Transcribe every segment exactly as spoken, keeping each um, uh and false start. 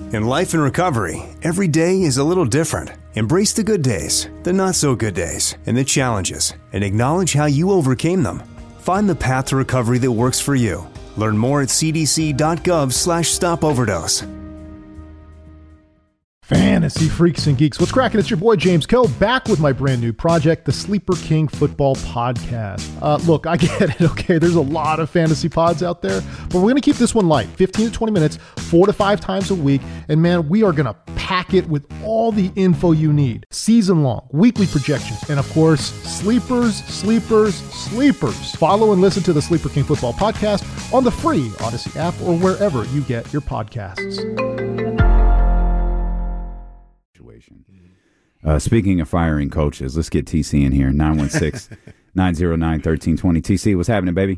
In life and recovery, every day is a little different. Embrace the good days, the not so good days, and the challenges, and acknowledge how you overcame them. Find the path to recovery that works for you. Learn more at cdc.gov slash stop overdose. Fantasy freaks and geeks, what's cracking? It's your boy James Koh back with my brand new project, the Sleeper King Football Podcast. Uh, look, I get it, okay? There's a lot of fantasy pods out there, but we're going to keep this one light, fifteen to twenty minutes, four to five times a week, and man, we are going to pack it with all the info you need. Season long, weekly projections, and of course, sleepers, sleepers, sleepers. Follow and listen to the Sleeper King Football Podcast on the free Odyssey app or wherever you get your podcasts. Uh, speaking of firing coaches, let's get T C in here. nine one six, nine zero nine, one three two zero. T C, what's happening, baby?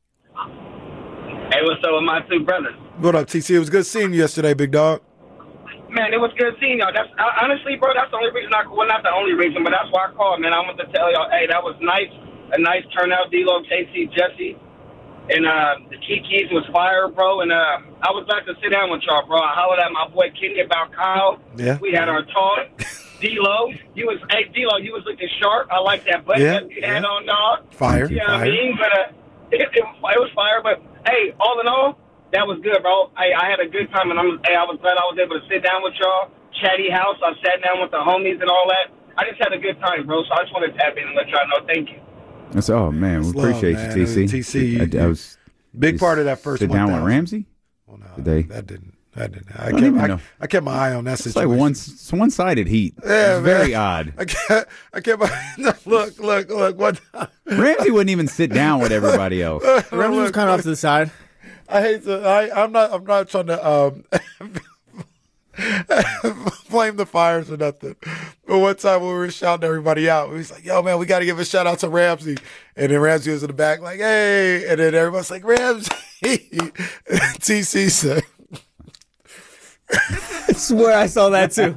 Hey, what's up with my two brothers? What up, T C? It was good seeing you yesterday, big dog. Man, it was good seeing y'all. That's uh, honestly, bro, that's the only reason I, well, not the only reason, but that's why I called, man. I want to tell y'all, hey, that was nice, a nice turnout, D-Lo, K C, Jesse, and uh, the Kiki's was fire, bro, and uh, I was about to sit down with y'all, bro. I hollered at my boy Kenny about Kyle. Yeah. We had our talk. D-Lo, you was, hey, D-Lo, you was looking sharp. I like that button Yeah, that you yeah. had on, dog. Fire, You know fire. what I mean? But uh, it, it, it was fire, but, hey, all in all, that was good, bro. Hey, I had a good time, and I'm, hey, I was glad I was able to sit down with y'all. Chatty house, I sat down with the homies and all that. I just had a good time, bro, so I just want to tap in and let y'all know thank you. That's, oh, man, we That's love, appreciate man. you, T C. T C, I, I you- was Big part of that first sit one down with thousand. Ramsey? Well, no, Did they- that didn't. That didn't. I don't kept, even I, know. I kept my eye on that It's situation. like one, it's one-sided heat. Yeah, it's very man. odd. I kept, I kept my, no, look, look, look. What? Ramsey wouldn't even sit down with everybody else. Ramsey was kind of off to the side. I hate to. I, I'm not. I'm not trying to um, flame the fires or nothing. But one time when we were shouting everybody out, we was like, "Yo, man, we got to give a shout out to Ramsey." And then Ramsey was in the back, like, "Hey!" And then everybody's like, "Ramsey." T C said, I swear I saw that too.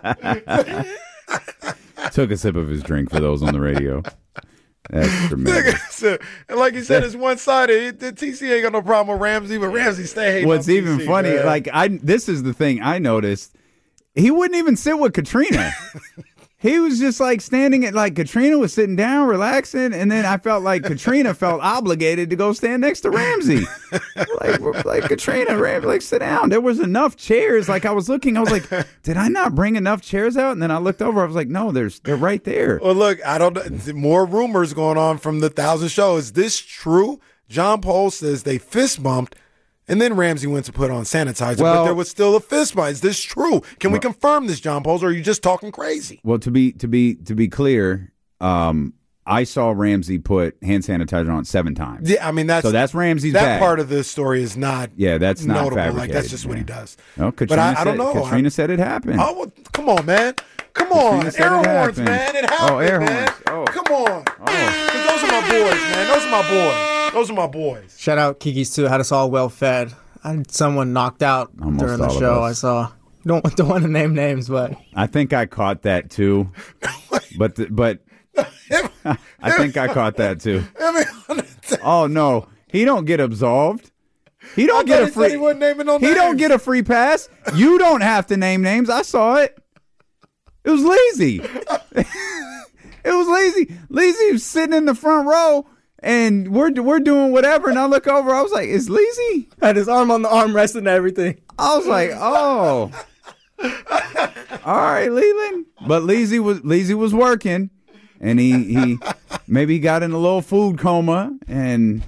Took a sip of his drink for those on the radio. That's tremendous. and like he said, it's one sided. T C ain't got no problem with Ramsey, but Ramsey stay hating. What's on even T C, funny, man. like I, this is the thing I noticed. He wouldn't even sit with Katrina. He was just like standing at, like Katrina was sitting down, relaxing, and then I felt like Katrina felt obligated to go stand next to Ramsey. like, like Katrina, Ramsey, like sit down. There was enough chairs. Like I was looking, I was like, did I not bring enough chairs out? And then I looked over, I was like, no, there's they're right there. Well, look, I don't know. More rumors going on from the thousand show. Is this true? John Paul says they fist bumped, and then Ramsey went to put on sanitizer, Well- but there was still a fist bump. Is this true? Can we confirm this, John Paul, or are you just talking crazy? Well, to be to be to be clear, um, I saw Ramsey put hand sanitizer on seven times. Yeah, I mean that's So that's Ramsey's that bag. part of the story is not. Yeah, that's not notable. Like fabricated, that's just what he yeah. does. No, Katrina I- I said, don't know. Katrina I- said it happened. Oh, well, come on, man. Come Katrina on, said air it horns, happened. man. It Oh, happened, air man. horns. Oh. Come on. Oh. 'Cause those are my boys, man. Those are my boys. Those are my boys. Shout out Kiki's too. Had us all well fed. I had someone knocked out Almost during the all of show. us. I saw. Don't don't want to name names, but I think I caught that too. but the, but I think I caught that too. I mean, Oh no, he don't get absolved. He don't I get thought a he said free. he wasn't naming no He names. don't get a free pass. You don't have to name names. I saw it. It was lazy. It was lazy. Lazy was sitting in the front row, and we're we're doing whatever. And I look over. I was like, "Is Lazy?" had his arm on the armrest and everything. I was like, "Oh, all right, Leland." But Lazy was Lazy was working, and he he maybe he got in a little food coma, and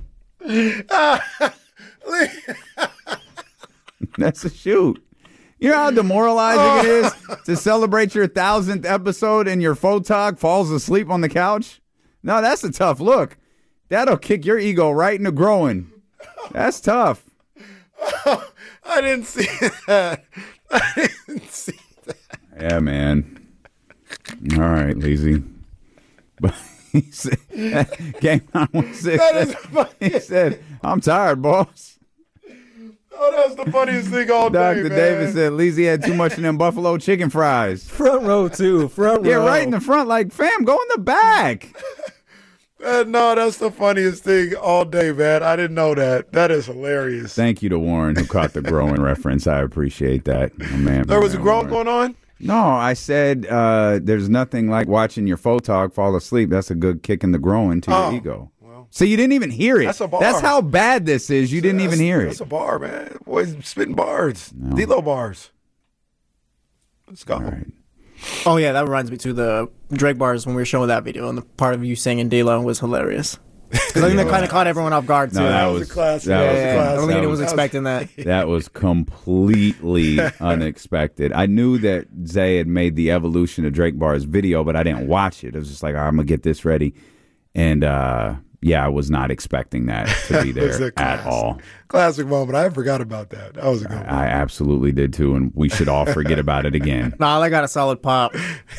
that's a shoot. You know how demoralizing it is to celebrate your thousandth episode and your photog falls asleep on the couch? No, that's a tough look. That'll kick your ego right into growing. That's tough. I didn't see that. I didn't see that. Yeah, man. All right, Lazy. But he said, game nine one six. That is funny. He said, "I'm tired, boss." Oh, that's the funniest thing all day, Doctor man. Davis said Lazy had too much of them buffalo chicken fries. Front row too. Front Yeah, row. right in the front. Like, fam, go in the back. Man, no, that's the funniest thing all day, man. I didn't know that. That is hilarious. Thank you to Warren who caught the growing reference. I appreciate that. Oh, man, There was man, a groan Warren. going on? No, I said uh, there's nothing like watching your photog fall asleep. That's a good kick in the groin to Oh, your ego. Well, so you didn't even hear it. That's a bar. That's how bad this is. You didn't That's- even hear That's it. a bar, man. Boys spitting bars. No. D-Lo bars. Let's go. All right. Oh yeah, that reminds me to the Drake bars when we were showing that video, and the part of you singing D-Lo was hilarious. Because I think that kind of caught everyone off guard too. No, that That was was a classic. that yeah, was yeah, a yeah. I classic. don't think That anyone was- was expecting that. That was completely unexpected. I knew that Zay had made the Evolution of Drake Bars video, but I didn't watch it. It was just like, I'm going to get this ready. And, uh, yeah, I was not expecting that to be It was there a at classic. all. Classic moment. I forgot about that. That was a good one. I absolutely did too, and we should all forget about it again. Nah, I got a solid pop.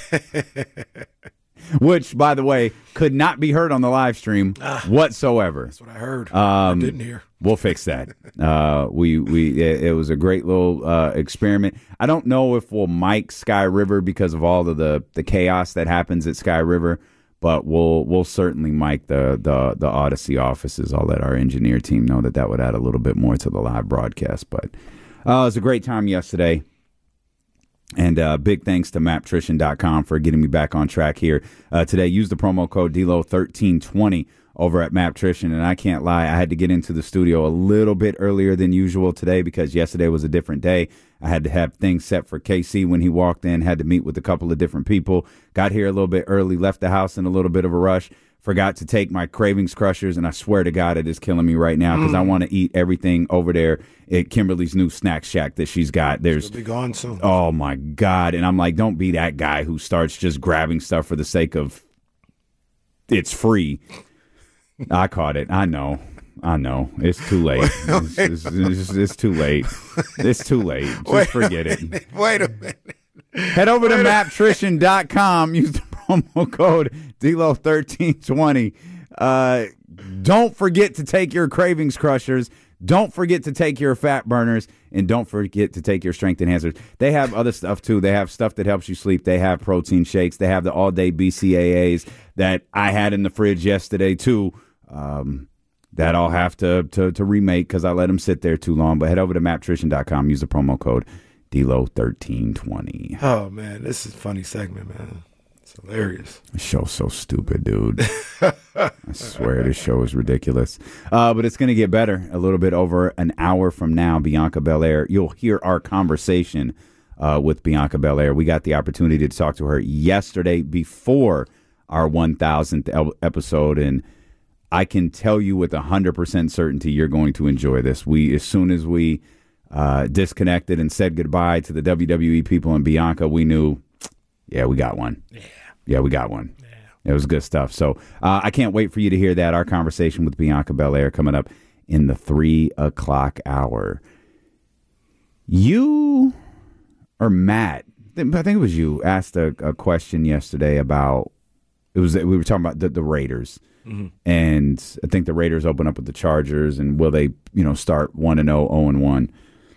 Which, by the way, could not be heard on the live stream whatsoever. That's what I heard. Um, I didn't hear. We'll fix that. Uh, we we it, it was a great little uh, experiment. I don't know if we'll mic Sky River because of all of the, the chaos that happens at Sky River, but we'll we'll certainly mic the the the Odyssey offices. I'll let our engineer team know that that would add a little bit more to the live broadcast. But uh, it was a great time yesterday. And uh, big thanks to maptrition dot com for getting me back on track here uh, today. Use the promo code D L O thirteen twenty over at Maptrition. And I can't lie, I had to get into the studio a little bit earlier than usual today because yesterday was a different day. I had to have things set for K C when he walked in, had to meet with a couple of different people. Got here a little bit early, left the house in a little bit of a rush. Forgot to take my Cravings Crushers, and I swear to God, it is killing me right now because mm. I want to eat everything over there at Kimberly's new snack shack that she's got. There's She'll be gone soon. Oh, my God. And I'm like, don't be that guy who starts just grabbing stuff for the sake of it's free. I caught it. I know. I know. It's too late. It's, it's, it's, it's too late. It's too late. Just Wait forget it. Wait a minute. Head over to maptrition dot com. Use the promo code D L O thirteen twenty. Uh, don't forget to take your Cravings Crushers. Don't forget to take your fat burners. And don't forget to take your strength enhancers. They have other stuff, too. They have stuff that helps you sleep. They have protein shakes. They have the all-day B C A As that I had in the fridge yesterday, too. Um, that I'll have to, to, to remake because I let them sit there too long. But head over to maptrition dot com. Use the promo code D L O thirteen twenty. Oh, man. This is a funny segment, man. It's hilarious. The show's so stupid, dude. I swear this show is ridiculous. Uh, but it's going to get better. A little bit over an hour from now, Bianca Belair. You'll hear our conversation uh, with Bianca Belair. We got the opportunity to talk to her yesterday before our one thousandth episode, and I can tell you with one hundred percent certainty you're going to enjoy this. We, as soon as we uh, disconnected and said goodbye to the W W E people and Bianca, we knew, yeah, we got one. Yeah. Yeah, we got one. Yeah. It was good stuff. So uh, I can't wait for you to hear that. Our conversation with Bianca Belair coming up in the three o'clock hour. You or Matt, I think it was you, asked a, a question yesterday about, it was we were talking about the, the Raiders. Mm-hmm. And I think the Raiders open up with the Chargers, and will they, you know, start one and zero, zero and one?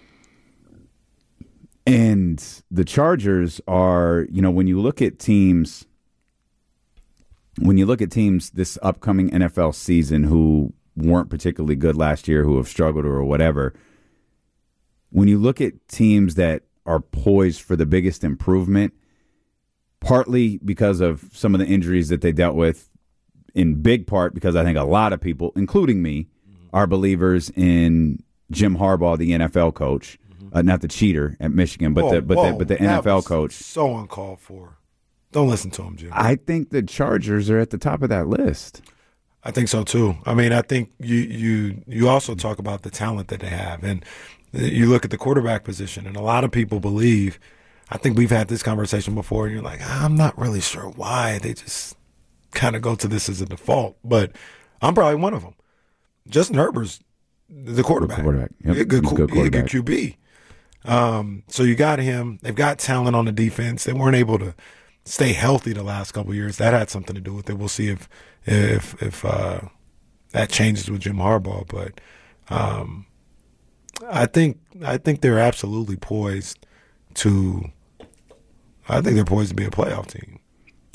And the Chargers are, you know, when you look at teams, when you look at teams this upcoming N F L season who weren't particularly good last year, who have struggled or whatever, when you look at teams that are poised for the biggest improvement, partly because of some of the injuries that they dealt with, in big part because I think a lot of people, including me, are believers in Jim Harbaugh, the N F L coach, mm-hmm. uh, not the cheater at Michigan, but whoa, the but whoa, the but the that N F L was coach. So uncalled for. Don't listen to him, Jim. I think the Chargers are at the top of that list. I think so too. I mean, I think you you you also talk about the talent that they have, and you look at the quarterback position, and a lot of people believe. I think we've had this conversation before, and you're like, I'm not really sure why they just kind of go to this as a default, but I'm probably one of them. Justin Herbert's the quarterback. Good quarterback. Yep. He's a good, He's a good he's a good quarterback. Q B. Um, so you got him. They've got talent on the defense. They weren't able to stay healthy the last couple of years. That had something to do with it. We'll see if if if uh, that changes with Jim Harbaugh. But um, I think I think they're absolutely poised to. I think they're poised to be a playoff team.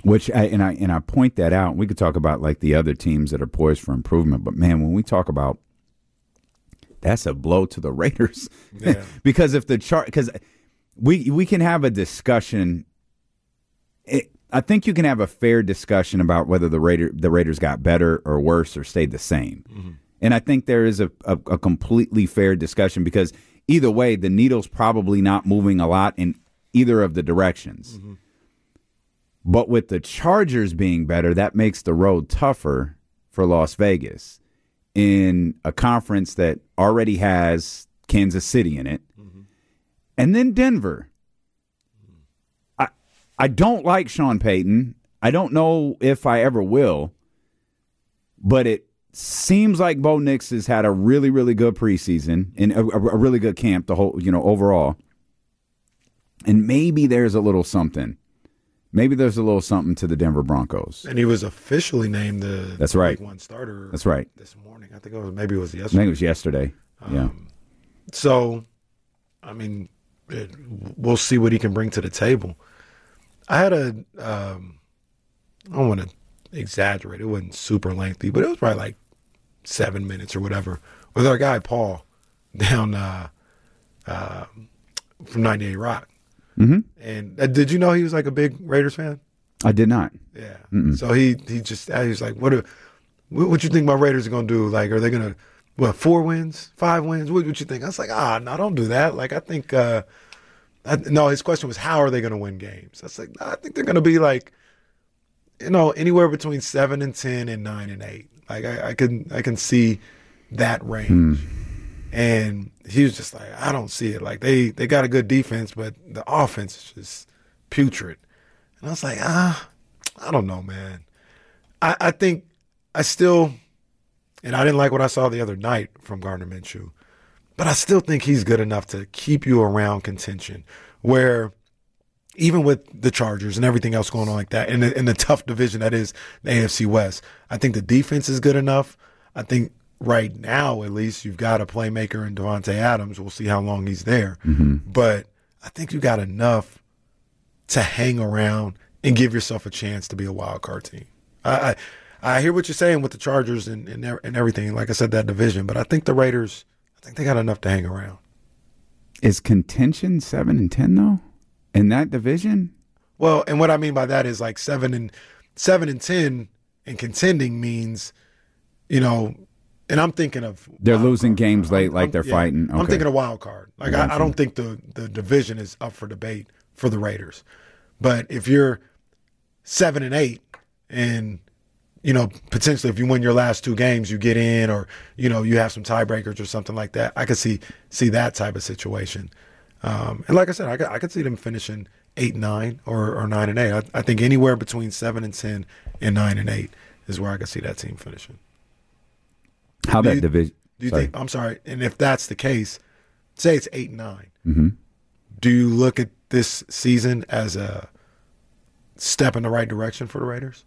Which I, and I and I point that out. We could talk about like the other teams that are poised for improvement, but man, when we talk about that's a blow to the Raiders. Yeah. Because if the chart, because we we can have a discussion. It, I think you can have a fair discussion about whether the Raider the Raiders got better or worse or stayed the same. Mm-hmm. And I think there is a, a, a completely fair discussion because either way, the needle's probably not moving a lot in either of the directions. Mm-hmm. But with the Chargers being better, that makes the road tougher for Las Vegas in a conference that already has Kansas City in it. Mm-hmm. And then Denver. I I don't like Sean Payton. I don't know if I ever will. But it seems like Bo Nix has had a really, really good preseason and a, a really good camp, the whole, you know, overall. And maybe there's a little something. Maybe there's a little something to the Denver Broncos. And he was officially named the That's right. week one starter. That's right. This morning. I think it was maybe it was yesterday. I think it was yesterday. Yeah. Um, so, I mean, it, we'll see what he can bring to the table. I had a, um, I don't want to exaggerate. It wasn't super lengthy, but it was probably like seven minutes or whatever with our guy Paul down uh, uh, from ninety-eight Rock. Mm-hmm. And uh, did you know he was like a big Raiders fan? I did not. Yeah. Mm-mm. So he he just he was like, what? Are, what, what you think my Raiders are gonna do? Like, are they gonna what? Four wins, five wins? What what you think? I was like, ah, no, don't do that. Like, I think uh, I, no. His question was, how are they gonna win games? I was like, no, I think they're gonna be like, you know, anywhere between seven and ten and nine and eight. Like, I, I can I can see that range. Hmm. And he was just like, I don't see it. Like, they, they got a good defense, but the offense is just putrid. And I was like, ah, I don't know, man. I, I think I still, and I didn't like what I saw the other night from Gardner Minshew, but I still think he's good enough to keep you around contention where even with the Chargers and everything else going on like that, and the, and the tough division that is the A F C West, I think the defense is good enough. I think right now, at least, you've got a playmaker in Devontae Adams. We'll see how long he's there. Mm-hmm. But I think you got enough to hang around and give yourself a chance to be a wild card team. I I, I hear what you're saying with the Chargers and, and and everything. Like I said, that division. But I think the Raiders, I think they got enough to hang around. Is contention seven and ten though in that division? Well, and what I mean by that is like seven and seven and ten and contending means, you know. And I'm thinking of they're losing card. games late, I'm, like I'm, they're yeah, fighting. Okay. I'm thinking of wild card. Like I, I don't think the, the division is up for debate for the Raiders. But if you're seven and eight, and you know potentially if you win your last two games, you get in, or you know you have some tiebreakers or something like that, I could see see that type of situation. Um, and like I said, I could, I could see them finishing eight and nine or or nine and eight. I, I think anywhere between seven and ten and nine and eight is where I could see that team finishing. How do that you, division? Do you sorry. think? I'm sorry. And if that's the case, say it's eight and nine. Mm-hmm. Do you look at this season as a step in the right direction for the Raiders?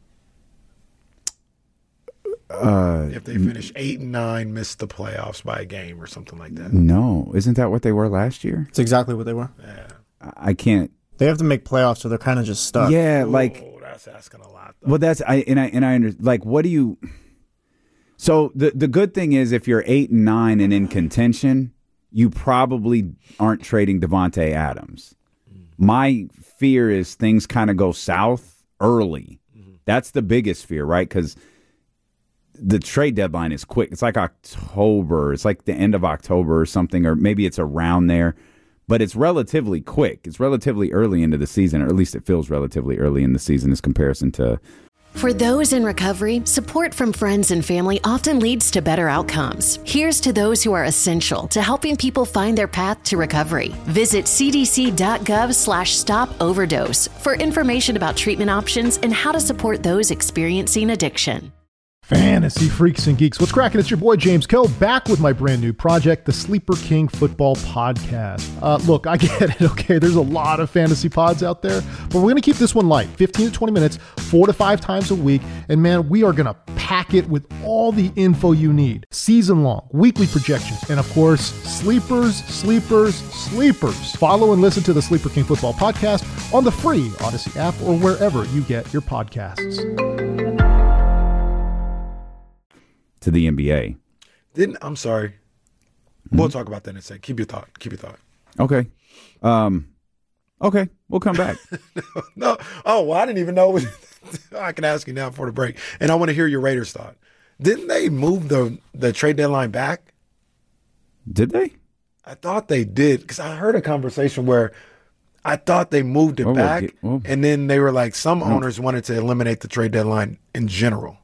Uh, if they finish eight and nine, miss the playoffs by a game or something like that. No, isn't that what they were last year? It's exactly what they were. Yeah. I can't. They have to make playoffs, so they're kind of just stuck. Yeah, like. Oh, that's asking a lot. Though. Well, that's I and I and I under, like. What do you? So the the good thing is if you're eight and nine and in contention, you probably aren't trading Devontae Adams. My fear is things kind of go south early. Mm-hmm. That's the biggest fear, right? Because the trade deadline is quick. It's like October. It's like the end of October or something, or maybe it's around there. But it's relatively quick. It's relatively early into the season, or at least it feels relatively early in the season as comparison to. For those in recovery, support from friends and family often leads to better outcomes. Here's to those who are essential to helping people find their path to recovery. Visit cdc.gov slash stop overdose for information about treatment options and how to support those experiencing addiction. Fantasy freaks and geeks. What's cracking? It's your boy James Kell back with my brand new project, the Sleeper King Football Podcast. Uh, look, I get it, okay? There's a lot of fantasy pods out there, but we're going to keep this one light, fifteen to twenty minutes, four to five times a week. And man, we are going to pack it with all the info you need. Season long, weekly projections, and of course, sleepers, sleepers, sleepers. Follow and listen to the Sleeper King Football Podcast on the free Odyssey app or wherever you get your podcasts. To the N B A. Didn't I'm sorry. Mm-hmm. We'll talk about that in a second. Keep your thought. Keep your thought. Okay. Um, okay. We'll come back. no, no. Oh, well, I didn't even know. I can ask you now before the break. And I want to hear your Raiders thought. Didn't they move the, the trade deadline back? Did they? I thought they did because I heard a conversation where I thought they moved it well, back. We'll get, well, and then they were like, some no. owners wanted to eliminate the trade deadline in general.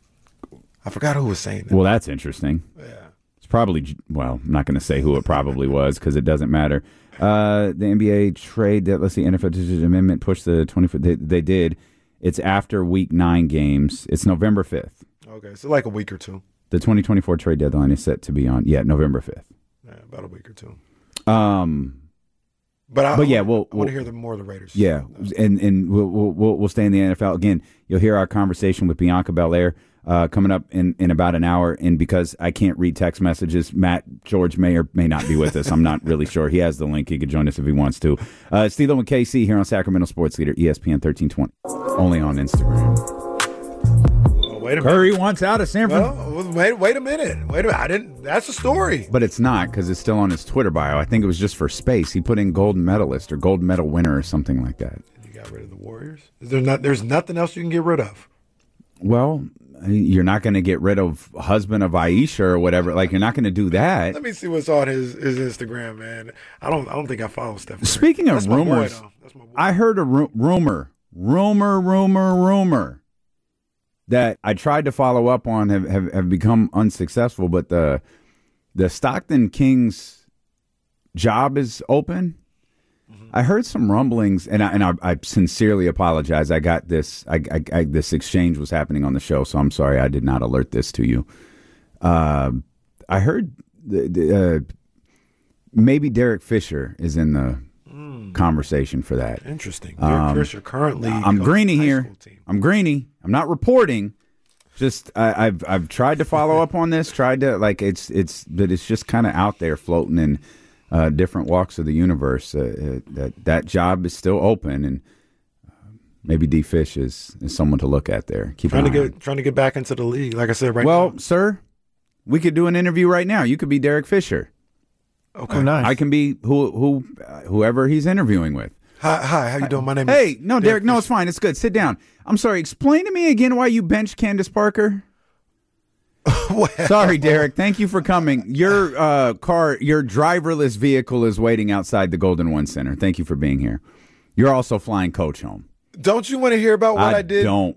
I forgot who was saying that. Well, that's interesting. Yeah. It's probably, well, I'm not going to say who it probably was because it doesn't matter. Uh, the N B A trade that, let's see, N F L amendment pushed the twenty-foot. They, they did. It's after week nine games. It's November fifth. Okay, so like a week or two. The twenty twenty-four trade deadline is set to be on, yeah, November fifth. Yeah, about a week or two. Um, But, I, but yeah, I, we'll, I want to hear the more of the Raiders. Yeah, and and we'll, we'll we'll stay in the N F L again. You'll hear our conversation with Bianca Belair uh, coming up in, in about an hour. And because I can't read text messages, Matt George may or may not be with us. I'm not really sure. He has the link. He could join us if he wants to. Uh, Steve-O and K C here on Sacramento Sports Leader, E S P N thirteen twenty, only on Instagram. Well, wait a minute. Curry wants out of San Francisco. Well, wait, wait a minute. Wait a minute. I didn't. That's a story. But it's not because it's still on his Twitter bio. I think it was just for space. He put in gold medalist or gold medal winner or something like that. You got rid of the Warriors. Is there not? There's nothing else you can get rid of. Well, you're not going to get rid of husband of Aisha or whatever. Like, you're not going to do that. Let me see what's on his, his Instagram, man. I don't. I don't think I follow Steph Curry. Speaking of That's my boy, rumors, though. That's my boy. I heard a ru- rumor, rumor, rumor, rumor that I tried to follow up on have, have, have become unsuccessful. But the the Stockton Kings job is open. I heard some rumblings, and I, and I, I sincerely apologize. I got this. I, I, I this exchange was happening on the show, so I'm sorry I did not alert this to you. Uh, I heard the, the, uh, maybe Derek Fisher is in the mm. conversation for that. Interesting. Derek um, Fisher currently. I'm Greeny here. I'm Greeny. I'm not reporting. Just I, I've I've tried to follow up on this. Tried to like it's it's but it's just kind of out there floating in. Uh, different walks of the universe. Uh, uh, that that job is still open, and uh, maybe D Fish is, is someone to look at there. Keep trying to an eye get trying to get back into the league. Like I said, right well, now. Well, sir, we could do an interview right now. You could be Derek Fisher. Okay, oh, nice. I can be who who uh, whoever he's interviewing with. Hi, hi. How you doing? My name hey, is. Hey, no, Derek. Derek no, Fisher. it's fine. It's good. Sit down. I'm sorry. Explain to me again why you benched Candace Parker. Well, Sorry, Derek. Thank you for coming. Your uh, car, your driverless vehicle is waiting outside the Golden One Center. Thank you for being here. You're also flying Coach home. Don't you want to hear about what I, I did? Don't.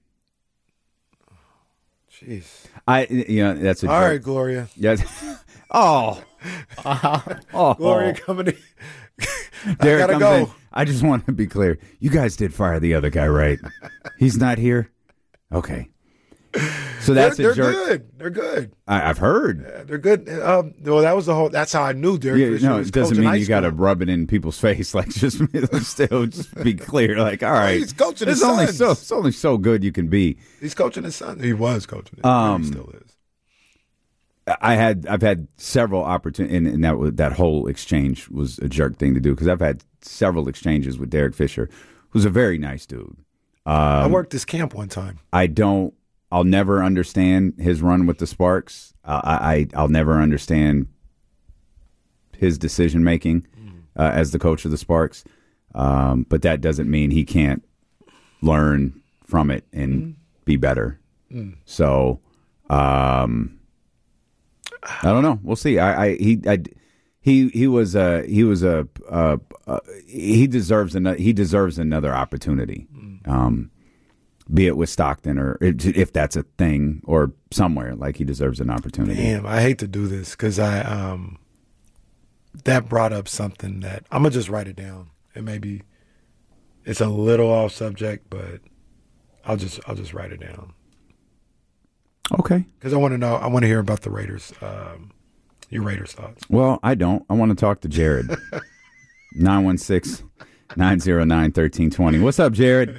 Jeez. I you know that's a All joke. right, Gloria. Yes. oh. oh. Gloria coming in. I Derek gotta comes go. in. I just want to be clear. You guys did fire the other guy, right? He's not here. Okay. So that's they're, a they're jerk. good. They're good. I, I've heard. Yeah, they're good. Um, well, that was the whole. That's how I knew Derek. Yeah, Fisher no, was it doesn't coaching mean high you got to school. rub it in people's face. Like, just still, just be clear. Like, all right, he's coaching it's his only sons. so it's only so good you can be. He's coaching his son. He was coaching. His Um, he still is. I had I've had several opportunities, and, and that was, that whole exchange was a jerk thing to do because I've had several exchanges with Derek Fisher, who's a very nice dude. Um, I worked this camp one time. I don't. I'll never understand his run with the Sparks. Uh, I, I I'll never understand his decision making uh, as the coach of the Sparks. Um, but that doesn't mean he can't learn from it and mm. be better. Mm. So um, I don't know. We'll see. I, I he I, he he was a he was a uh, uh, he deserves another he deserves another opportunity. Mm. Um, be it with Stockton or if that's a thing or somewhere, like he deserves an opportunity. Damn, I hate to do this because I um that brought up something that I'm gonna just write it down. And maybe it's a little off subject, but I'll just I'll just write it down. Okay. Because I want to know. I want to hear about the Raiders. Um, your Raiders thoughts. Well, I don't. I want to talk to Jared. nine one six, nine zero nine, one three two zero. What's up, Jared?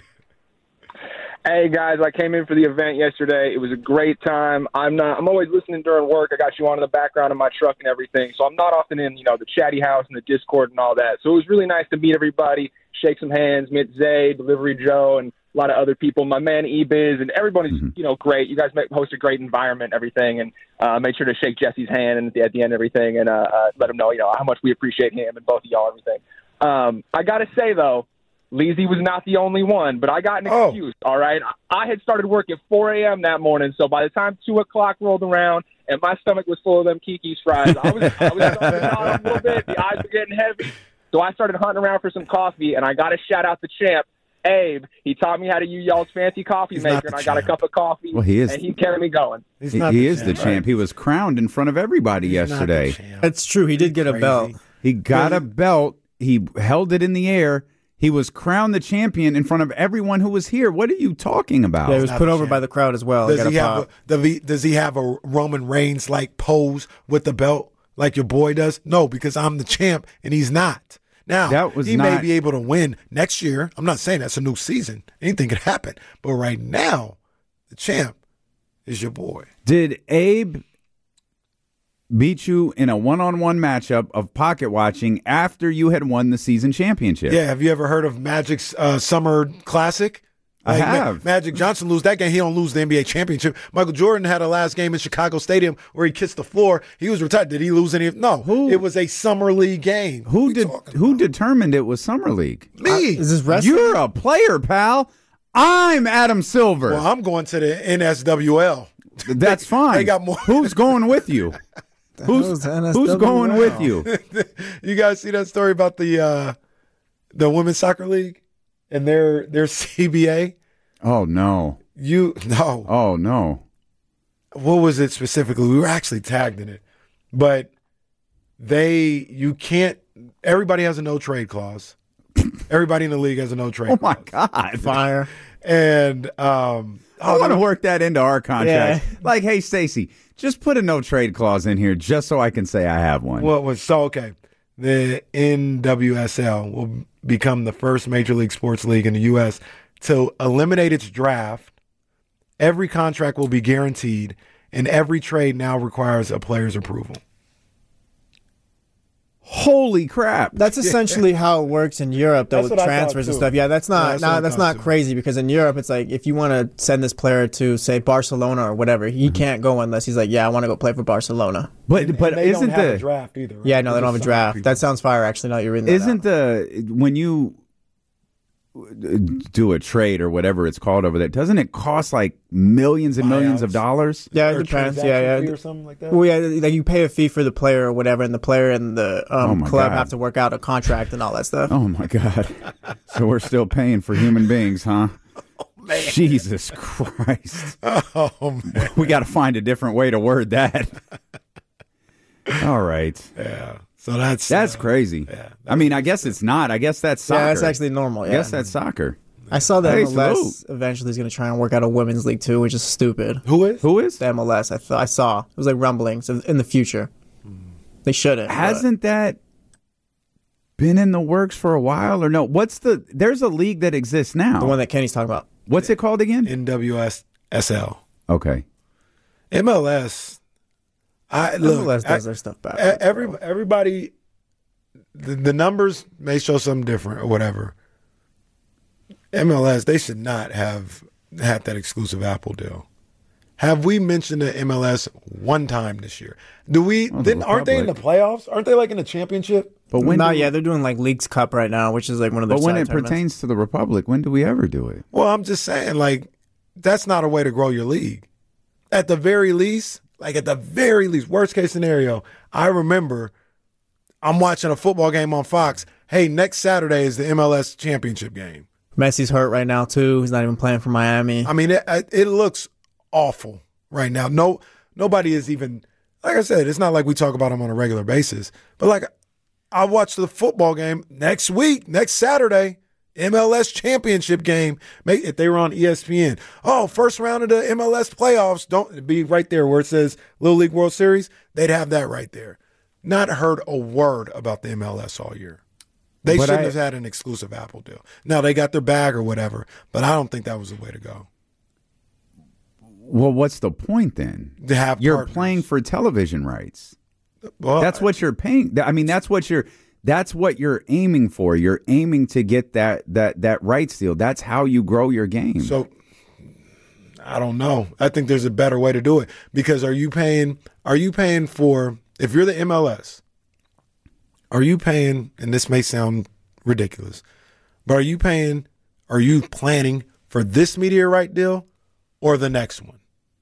Hey guys, I came in for the event yesterday. It was a great time. I'm not. I'm always listening during work. I got you on in the background of my truck and everything, so I'm not often in, you know, the chatty house and the Discord and all that. So it was really nice to meet everybody, shake some hands, meet Zay, Delivery Joe, and a lot of other people. My man E-Biz, and everybody's, mm-hmm. you know, great. You guys make, host a great environment, and everything, and uh, made sure to shake Jesse's hand and at the, at the end, and everything, and uh, uh, let him know, you know, how much we appreciate him and both of y'all, everything. Um, I gotta say though, Leezy was not the only one, but I got an Oh. excuse, all right? I had started work at four a.m. that morning, so by the time two o'clock rolled around and my stomach was full of them Kiki's fries, I was, I was starting to nod a little bit. The eyes were getting heavy. So I started hunting around for some coffee, and I got to shout out the champ, Abe. He taught me how to use y'all's fancy coffee He's maker, not the and I got a champ. cup of coffee, Well, he is- and he kept me going. He's He, not he the is the champ. champ. He was crowned in front of everybody He's not the yesterday. champ. That's true. He did get a Crazy. belt. He got a belt. He held it in the air. He was crowned the champion in front of everyone who was here. What are you talking about? Yeah, he was not put the over champ. by the crowd as well. Does Got he a have pop. a, does he does he have a Roman Reigns like pose with the belt like your boy does? No, because I'm the champ and he's not. Now That was he may not- be able to win next year. I'm not saying that's a new season. Anything could happen. But right now, the champ is your boy. Did Abe beat you in a one-on-one matchup of pocket watching after you had won the season championship? Yeah. Have you ever heard of Magic's uh, Summer Classic? I Like, Ma- have. Magic Johnson lose that game. He don't lose the N B A championship. Michael Jordan had a last game in Chicago Stadium where he kissed the floor. He was retired. Did he lose any? No. Who- It was a summer league game. Who What you did? talking Who about? determined it was summer league? Me. Is this wrestling? You're a player, pal. I'm Adam Silver. Well, I'm going to the N S W L. That's fine. They got more. Who's going with you? Who's, hell's N S who's W L? going with you? You guys see that story about the uh, the women's soccer league and their their C B A? Oh no! You no. Oh no! What was it specifically? We were actually tagged in it, but they you can't. Everybody has a no trade clause. Everybody in the league has a no trade. Oh my clause. God! Fire. And um, I want to work that into our contract. Yeah. Like, hey, Stacy, just put a no trade clause in here, just so I can say I have one. what was so okay? The N W S L will become the first major league sports league in the U S to eliminate its draft. Every contract will be guaranteed, and every trade now requires a player's approval. Holy crap! That's essentially how it works in Europe, though, That's with what I thought, transfers and too. stuff. Yeah, that's Yeah, not that's what I not that's thought, not too. crazy because in Europe, it's like if you want to send this player to say Barcelona or whatever, he Mm-hmm. can't go unless he's like, yeah, I want to go play for Barcelona. but but And they isn't don't have the a draft either? Right? Yeah, no, they don't have a just draft. sign That people. sounds fire. Actually, now that you're reading that isn't out. the when you do a trade or whatever it's called over there, doesn't it cost like millions and millions of Buyouts. dollars? Yeah, Or it depends. transaction Yeah, fee yeah. or something like that. Well, yeah, like you pay a fee for the player or whatever, and the player and the um, Oh my club God. have to work out a contract and all that stuff. Oh my God! So we're still paying for human beings, huh? Jesus Christ! Oh man. We got to find a different way to word that. All right, Yeah. So that's that's uh, crazy. yeah, I mean, I guess it's not. I guess that's soccer. Yeah, that's actually normal. I Yeah, guess that's soccer. I saw that Hey, M L S salute. eventually is going to try and work out a women's league too, which is stupid. Who is? Who is? The M L S, I thought I saw it was like rumblings of- in the future. They shouldn't. but- Hasn't that been in the works for a while or no? What's the? There's a league that exists now. the one that Kenny's talking about? What's it called again? N W S L. Okay. M L S. I look. M L S does I- their stuff e- back. every everybody, the, the numbers may show something different or whatever. M L S, they should not have had that exclusive Apple deal. Have we mentioned the M L S one time this year? Do we? Oh, the Didn't, aren't they in the Republic. playoffs? Aren't they like in the championship? But when? Not do, yet. They're doing like Leagues Cup right now, which is like one of the. But when it pertains to the Republic, when do we ever do it? Well, I'm just saying, like, that's not a way to grow your league. At the very least, like at the very least, worst case scenario, I remember I'm watching a football game on Fox. Hey, next Saturday is the M L S championship game. Messi's hurt right now too. He's not even playing for Miami. I mean, it, it looks awful right now. No, nobody is even, like I said, it's not like we talk about him on a regular basis. But like, I watched the football game next week, next Saturday. M L S championship game. If they were on E S P N, oh, first round of the M L S playoffs, don't be right there where it says Little League World Series. They'd have that right there. Not heard a word about the M L S all year. They But shouldn't I- have had an exclusive Apple deal. Now they got their bag or whatever, but I don't think that was the way to go. Well, what's the point then? To have You're partners. playing for television rights. Well, That's what you're paying. I mean, that's what you're. That's what you're aiming for. You're aiming to get that that that rights deal. That's how you grow your game. So I don't know. I think there's a better way to do it because are you paying? Are you paying for? If you're the M L S, are you paying? And this may sound ridiculous, but are you paying? Are you planning for this media right deal or the next one?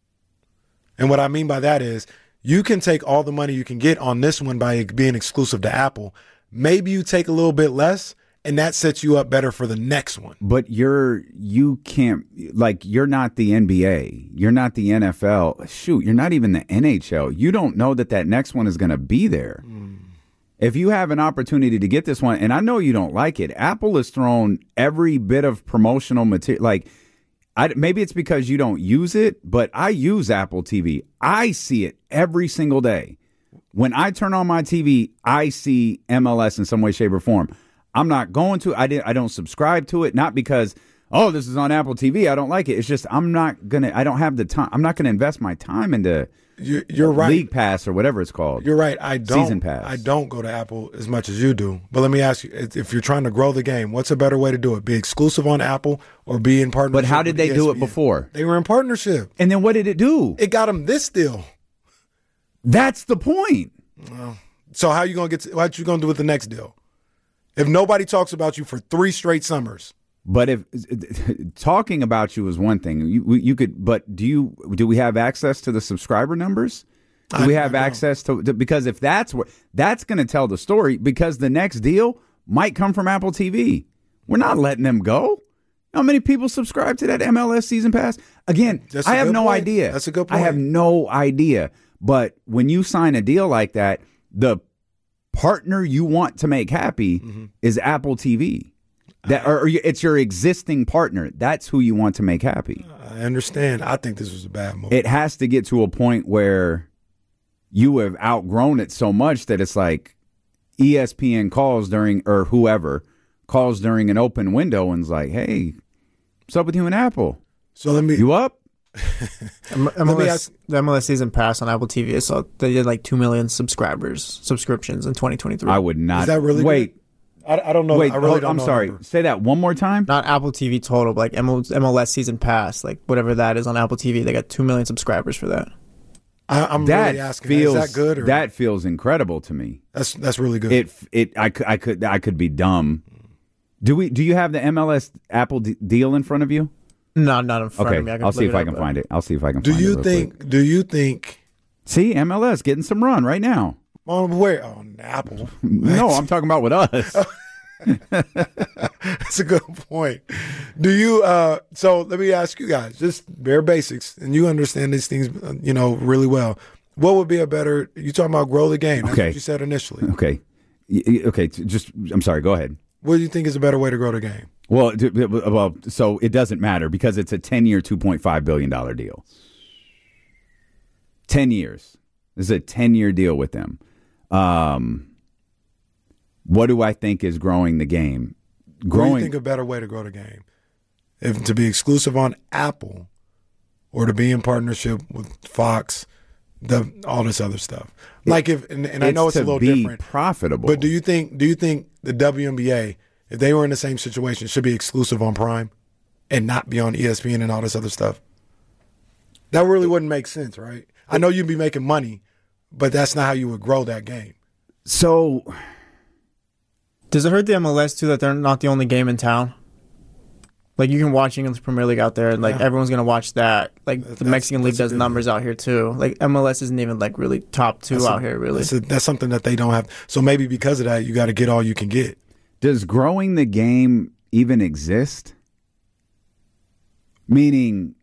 And what I mean by that is you can take all the money you can get on this one by being exclusive to Apple. Maybe you take a little bit less, and that sets you up better for the next one. But you're you can't like you're not the N B A. You're not the N F L. Shoot, you're not even the N H L. You don't know that that next one is going to be there. Mm. If you have an opportunity to get this one, and I know you don't like it, Apple has thrown every bit of promotional material. Like, I, maybe it's because you don't use it, but I use Apple T V. I see it every single day. When I turn on my T V, I see M L S in some way, shape, or form. I'm not going to. I didn't. I don't subscribe to it. Not because, oh, this is on Apple T V. I don't like it. It's just I'm not gonna. I don't have the time. I'm not gonna invest my time into. You're, you're right. League Pass or whatever it's called. You're right. I don't. Season Pass. I don't go to Apple as much as you do. But let me ask you: if you're trying to grow the game, what's a better way to do it? Be exclusive on Apple or be in partnership? But how did with they do E S it P N? before? They were in partnership. And then what did it do? It got them this deal. That's the point. Well, so how you gonna get? To, what you gonna do with the next deal? If nobody talks about you for three straight summers. But if talking about you is one thing, you you could. But do you do we have access to the subscriber numbers? Do we I- have I don't. access to, to because if that's what that's going to tell the story because the next deal might come from Apple T V. We're not letting them go. How many people subscribe to that M L S season pass? Again, That's a I have good no point. idea. That's a good I have point. no idea. But when you sign a deal like that, the partner you want to make happy Mm-hmm. is Apple T V. That or, or it's your existing partner. That's who you want to make happy. I understand. I think this was a bad move. It has to get to a point where you have outgrown it so much that it's like E S P N calls during or whoever calls during an open window and is like, "Hey, what's up with you and Apple? so let me. You up?" M- Let me M L S, ask- the M L S season pass on Apple T V. So they did like two million subscribers, subscriptions in twenty twenty-three. I would not. Is that really wait? good? I, I don't know. Wait, I really hold- don't I'm know sorry. the number. Say that one more time. Not Apple T V total, but like M L S season pass, like whatever that is on Apple T V. They got two million subscribers for that. I, I'm That really asking. feels is that good? Or that feels incredible to me. that's that's really good. It it I could I could I could be dumb. Do we? Do you have the M L S Apple d- deal in front of you? No, not in front Okay, of me. I can I'll see look if it I up, can but- find it. I'll see if I can. do find it you real think? quick. Do you think? See, M L S getting some run right now. On where? On Apple. No, I'm talking about with us. That's a good point. Do you? Uh, so let me ask you guys, just bare basics, and you understand these things, uh, you know, really well. What would be a better? You talking about grow the game? That's Okay. what you said initially. Okay, Y- y- okay. t- Just I'm sorry. Go ahead. What do you think is a better way to grow the game? Well, d- d- well, so it doesn't matter because it's a ten-year, two point five billion dollar deal. Ten years. This is a ten-year deal with them. Um, what do I think is growing the game? What do you Growing. think a better way to grow the game? If to be exclusive on Apple, or to be in partnership with Fox, the all this other stuff. Like if and, and I know it's to a little be different. profitable. But do you think do you think the W N B A, if they were in the same situation, should be exclusive on Prime and not be on E S P N and all this other stuff? That really wouldn't make sense, right? I know you'd be making money, but that's not how you would grow that game. so Does it hurt the M L S too that they're not the only game in town? Like you can watch English Premier League out there, and like Yeah. everyone's gonna watch that. Like the That's- Mexican League that's a does good numbers out here too. Like M L S isn't even like really top two That's out a- here, really. That's, a, that's something that they don't have. So maybe because of that, you got to get all you can get. does growing the game even exist? Meaning,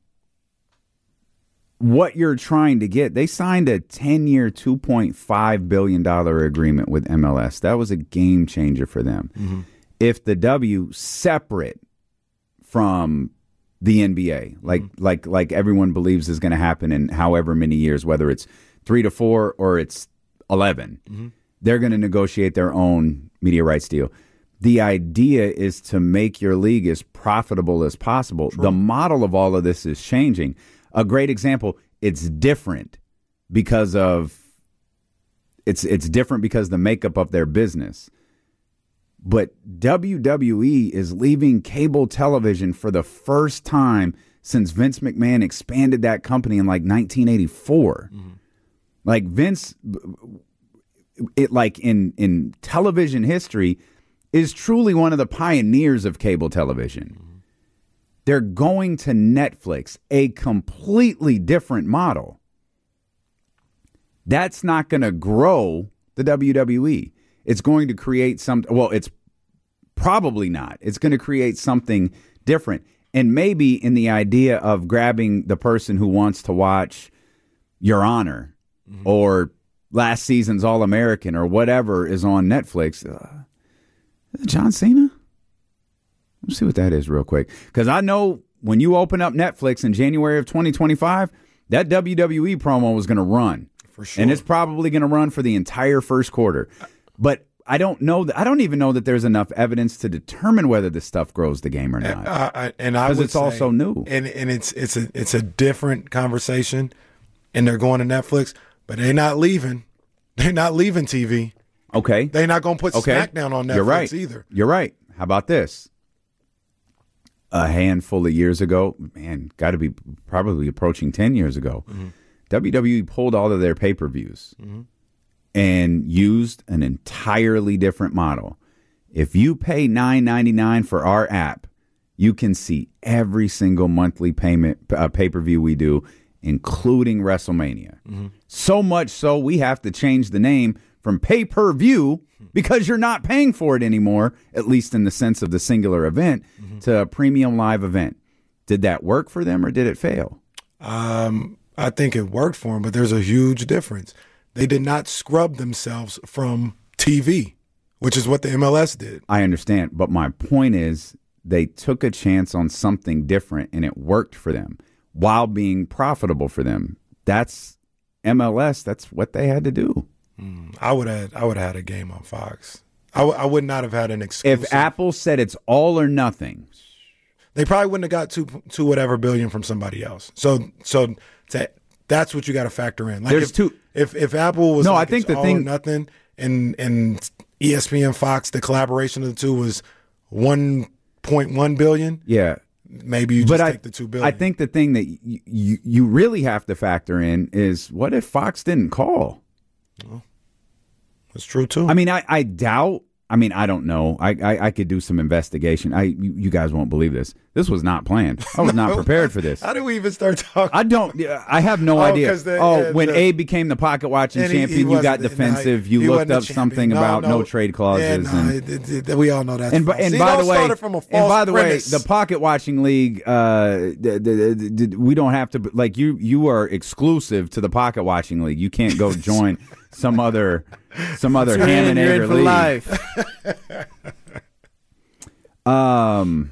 what you're trying to get, they signed a ten-year, two point five billion dollars agreement with M L S. That was a game changer for them. if the W separate from the N B A, like mm-hmm. like like everyone believes is going to happen in however many years, whether it's three to four or it's eleven, mm-hmm. they're going to negotiate their own media rights deal. The idea is to make your league as profitable as possible. True. The model of all of this is changing. A great example, it's different because of it's it's different because of the makeup of their business. But W W E is leaving cable television for the first time since Vince McMahon expanded that company in like nineteen eighty-four. Mm-hmm. Like Vince, it like in in television history, is truly one of the pioneers of cable television. Mm-hmm. They're going to Netflix, a completely different model. That's not going to grow the W W E. It's going to create some, well, it's probably not. It's going to create something different. And maybe in the idea of grabbing the person who wants to watch Your Honor mm-hmm. or last season's All-American or whatever is on Netflix. Uh, John Cena? Let's see what that is real quick. Because I know when you open up Netflix in January of twenty twenty-five, that W W E promo was going to run. For sure. And it's probably going to run for the entire first quarter. But I don't know that I don't even know that there's enough evidence to determine whether this stuff grows the game or not. Uh, I, and I would it's say, also new, and and it's it's a it's a different conversation. And they're going to Netflix, but they're not leaving. They're not leaving T V. Okay, they're not going to put okay. SmackDown on Netflix You're right. either. You're right. How about this? A handful of years ago, man, got to be probably approaching ten years ago. Mm-hmm. W W E pulled all of their pay-per-views. Mm-hmm. And used an entirely different model. If you pay nine ninety-nine for our app, you can see every single monthly payment uh, pay-per-view we do, including WrestleMania. Mm-hmm. So much so we have to change the name from pay-per-view because you're not paying for it anymore, at least in the sense of the singular event, mm-hmm. to a premium live event. Did that work for them or did it fail? Um, I think it worked for them, but there's a huge difference. They did not scrub themselves from T V, which is what the M L S did. I understand, but my point is they took a chance on something different and it worked for them while being profitable for them. That's M L S. That's what they had to do. Mm, I would have I would have had a game on Fox. I, w- I would not have had an exclusive. If Apple said it's all or nothing, they probably wouldn't have got two two whatever billion from somebody else. So so to, that's what you got to factor in. Like There's if, two. If if Apple was no, like I think it's the all thing or nothing, and and E S P N Fox, the collaboration of the two was one point one billion. Yeah, maybe you just but take I, the two billion. I think the thing that y- you you really have to factor in is what if Fox didn't call? Well, that's true too. I mean, I, I doubt. I mean, I don't know. I, I, I could do some investigation. I you, you guys won't believe this. This was not planned. I was no, not prepared for this. How did we even start talking? I don't. I have no oh, idea. The, oh, yeah, when the, Abe became the pocket watching champion, he, he you got defensive. No, you looked up something no, about no, no trade clauses. Yeah, no, and, it, it, it, we all know that. And, and by the way, from a false and by the premise. way, the pocket watching league, uh, the, the, the, the, we don't have to like you. You are exclusive to the pocket watching league. You can't go join some other some other ham and egg league. Life. Um.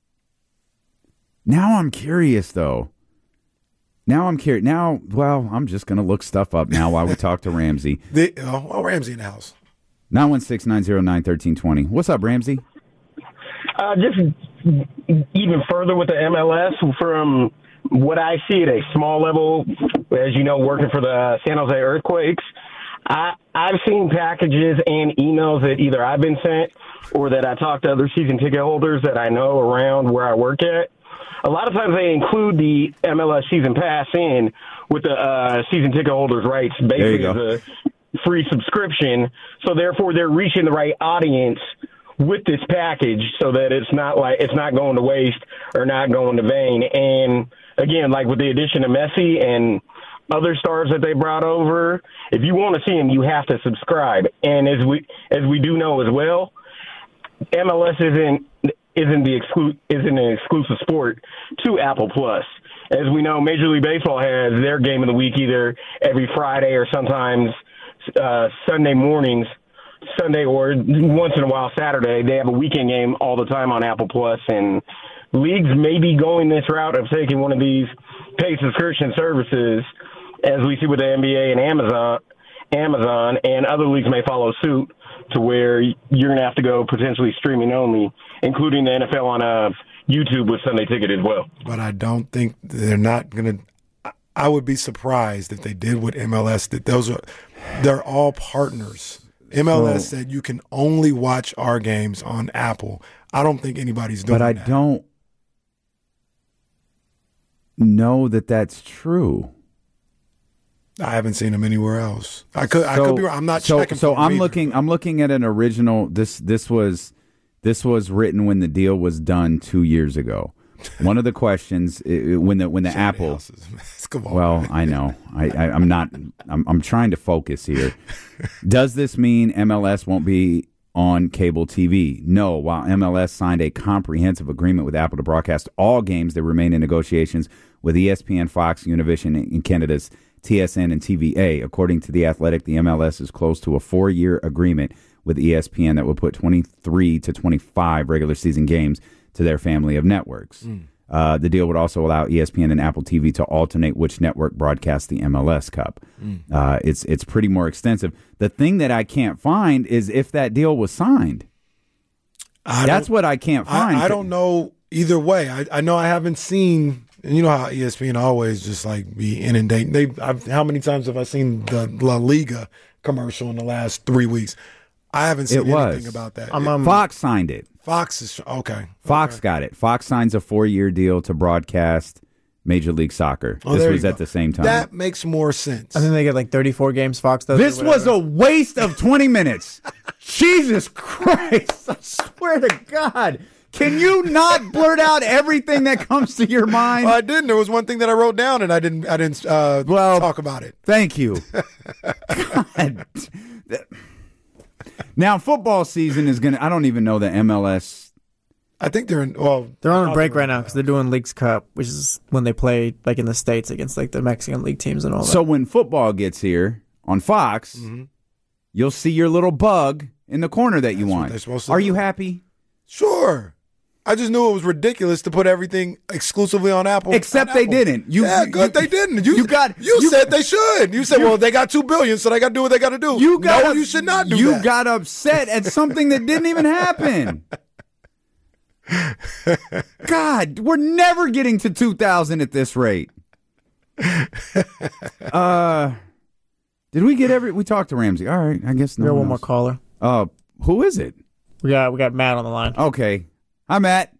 Now I'm curious, though. Now I'm curious. Now, well, I'm just gonna look stuff up now while we talk to Ramsey. The, oh, well, Ramsey in the house. nine one six, nine zero nine, one three two zero. What's up, Ramsey? Uh, just even further with the M L S, from what I see at a small level, as you know, working for the San Jose Earthquakes, I, I've seen packages and emails that either I've been sent or that I talked to other season ticket holders that I know around where I work at. A lot of times they include the M L S season pass in with the uh, season ticket holders' rights, basically as a free subscription. So therefore, they're reaching the right audience with this package, so that it's not like it's not going to waste or not going to vain. And again, like with the addition of Messi and other stars that they brought over, if you want to see them, you have to subscribe. And as we as we do know as well, M L S isn't isn't the exclu- isn't an exclusive sport to Apple Plus. As we know, Major League Baseball has their game of the week either every Friday or sometimes uh, Sunday mornings Sunday or once in a while Saturday. They have a weekend game all the time on Apple Plus, and leagues may be going this route of taking one of these paid subscription services, as we see with the N B A and Amazon, Amazon, and other leagues may follow suit to where you're going to have to go potentially streaming only, including the N F L on uh, YouTube with Sunday Ticket as well. But I don't think they're not going to. I would be surprised if they did with M L S. That those are, they're all partners. M L S so, said you can only watch our games on Apple. I don't think anybody's doing that. But I that. don't know that that's true. I haven't seen them anywhere else. I could. So, I could be. I'm not so, checking. So I'm either. looking. I'm looking at an original. This this was this was written when the deal was done two years ago. One of the questions it, when the when the so Apple. Come on, well, man. I know. I, I I'm not. I'm I'm trying to focus here. Does this mean M L S won't be on cable T V? No. While M L S signed a comprehensive agreement with Apple to broadcast all games that remain in negotiations with E S P N, Fox, Univision, and Canada's T S N and T V A. According to The Athletic, the M L S is close to a four-year agreement with E S P N that will put twenty-three to twenty-five regular season games to their family of networks. Mm. Uh, the deal would also allow E S P N and Apple T V to alternate which network broadcasts the M L S Cup. Mm. Uh, it's it's pretty more extensive. The thing that I can't find is if that deal was signed. I That's what I can't find. I, I don't know either way. I, I know I haven't seen. And you know how E S P N always just like be inundating. They, I've, how many times have I seen the La Liga commercial in the last three weeks? I haven't seen it anything was. about that. Um, um, Fox signed it. Fox is okay. Fox okay. got it. Fox signs a four-year deal to broadcast Major League Soccer. Oh, this was at the same time. That makes more sense. I think they get like thirty-four games. Fox does. This was a waste of twenty minutes. Jesus Christ! I swear to God. Can you not blurt out everything that comes to your mind? Well, I didn't. There was one thing that I wrote down, and I didn't. I didn't uh, well, talk about it. Thank you. God. Now, football season is going to. I don't even know the M L S. I think they're in. Well, they're on a break right now because they're doing Leagues Cup, which is when they play like in the States against like the Mexican League teams and all that. So when football gets here on Fox, mm-hmm. you'll see your little bug in the corner that you That's want. What supposed to Are do. you happy? Sure. I just knew it was ridiculous to put everything exclusively on Apple. Except on they Apple. didn't. You, yeah, good. You, they didn't. You, you got. You, you said they should. You said, you, well, they got two billion, so they got to do what they got to do. You got. No, you should not do you that. You got upset at something that didn't even happen. God, we're never getting to two thousand at this rate. Uh, did we get every? We talked to Ramsey. All right, I guess no. We got one, one more caller. Uh, who is it? We got we got Matt on the line. Okay, hi Matt.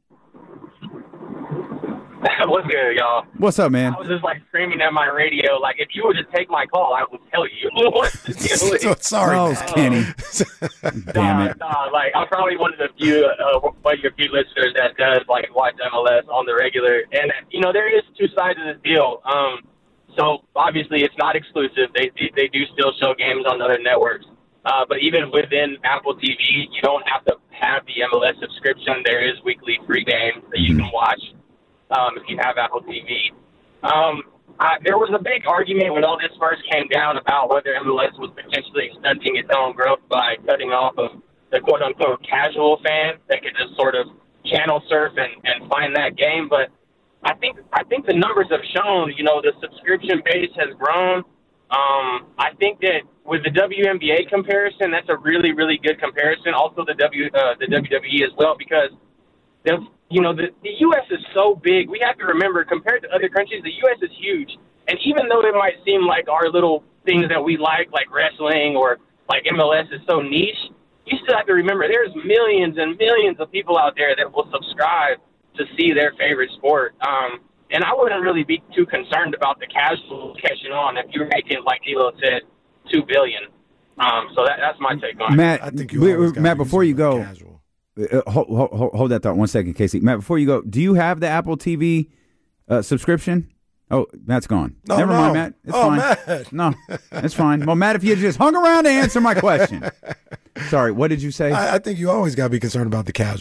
What's good, y'all? What's up, man? I was just like screaming at my radio, like if you would just take my call, I would tell you what to do. So sorry, oh, man. Kenny. Damn it. Nah, nah, like I'm probably one of the few, uh, one of your few listeners that does like watch M L S on the regular, and you know there is two sides of this deal. Um, so obviously it's not exclusive. They they, they do still show games on other networks, uh, but even within Apple T V, you don't have to have the M L S subscription. There is weekly free games that you can watch. Um, if you have Apple T V. Um, I, there was a big argument when all this first came down about whether M L S was potentially stunting its own growth by cutting off of the quote-unquote casual fan that could just sort of channel surf and, and find that game. But I think I think the numbers have shown, you know, the subscription base has grown. Um, I think that with the W N B A comparison, that's a really, really good comparison. Also the W uh, the W W E as well, because the You know, the, the U S is so big. We have to remember, compared to other countries, the U S is huge. And even though it might seem like our little things that we like, like wrestling or like M L S is so niche, you still have to remember there's millions and millions of people out there that will subscribe to see their favorite sport. Um, and I wouldn't really be too concerned about the casual catching on if you're making, like Elo said, two billion dollars. Um, so that, that's my take on Matt, it. I think you we, Matt, before you go, casual. Uh, hold, hold, hold that thought one second, Casey. Matt, before you go, do you have the Apple T V uh, subscription? Oh, Matt's gone. No, Never no. mind, Matt. It's oh, fine. Matt. No, it's fine. Well, Matt, if you had just hung around to answer my question. Sorry, what did you say? I, I think you always got to be concerned about the casual.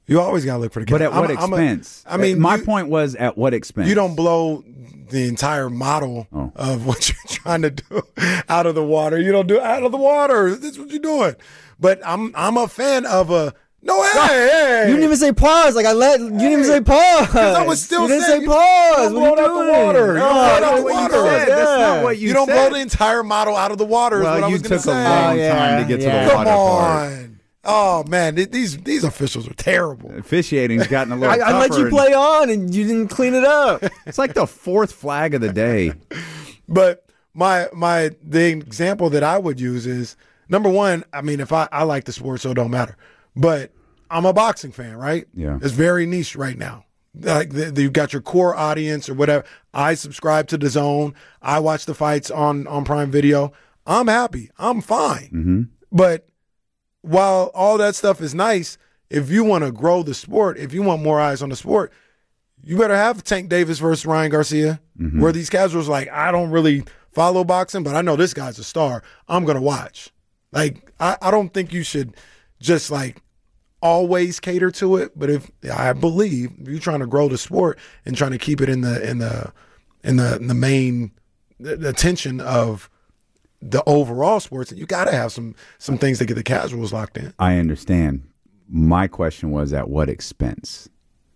You always got to look for the cash. But at what I'm, I'm expense? a, I mean, my you, point was at what expense? You don't blow the entire model oh. of what you're trying to do out of the water. You don't do it out of the water. That's what you're doing. But I'm I'm a fan of a no. Hey, hey. You didn't even say pause. Like I let you didn't even say pause. I was still you didn't saying say pause. You don't blow it out the water. You don't blow it out the water. That's not what you, you don't said. blow the entire model out of the water. Well, is what you I was going took to say. a long Oh, yeah, time to get yeah. to the Come water on. part. Oh man, th- these these officials are terrible. Officiating's gotten a little. I, I let you play on, and you didn't clean it up. It's like the fourth flag of the day. But my my the example that I would use is number one. I mean, if I I like the sport, so it don't matter. But I'm a boxing fan, right? Yeah, it's very niche right now. Like the, the, you've got your core audience or whatever. I subscribe to the Zone. I watch the fights on on Prime Video. I'm happy. I'm fine. Mm-hmm. But while all that stuff is nice, if you want to grow the sport, if you want more eyes on the sport, you better have Tank Davis versus Ryan Garcia, mm-hmm. where these casuals like, I don't really follow boxing, but I know this guy's a star. I'm going to watch. Like, I, I don't think you should just like always cater to it. But if I believe if you're trying to grow the sport and trying to keep it in the in the in the in the main the, the attention of the overall sports, you got to have some some things to get the casuals locked in. I understand. My question was at what expense?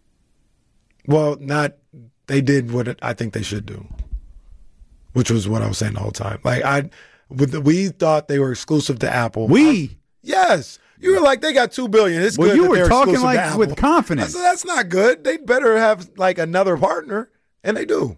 Well, not they did what I think they should do, which was what I was saying the whole time. Like I, with the, we thought they were exclusive to Apple. We I, yes, you were like they got two billion. It's well, good. you that were they're talking exclusive to like Apple. with confidence. I said, that's not good. They better have like another partner, and they do.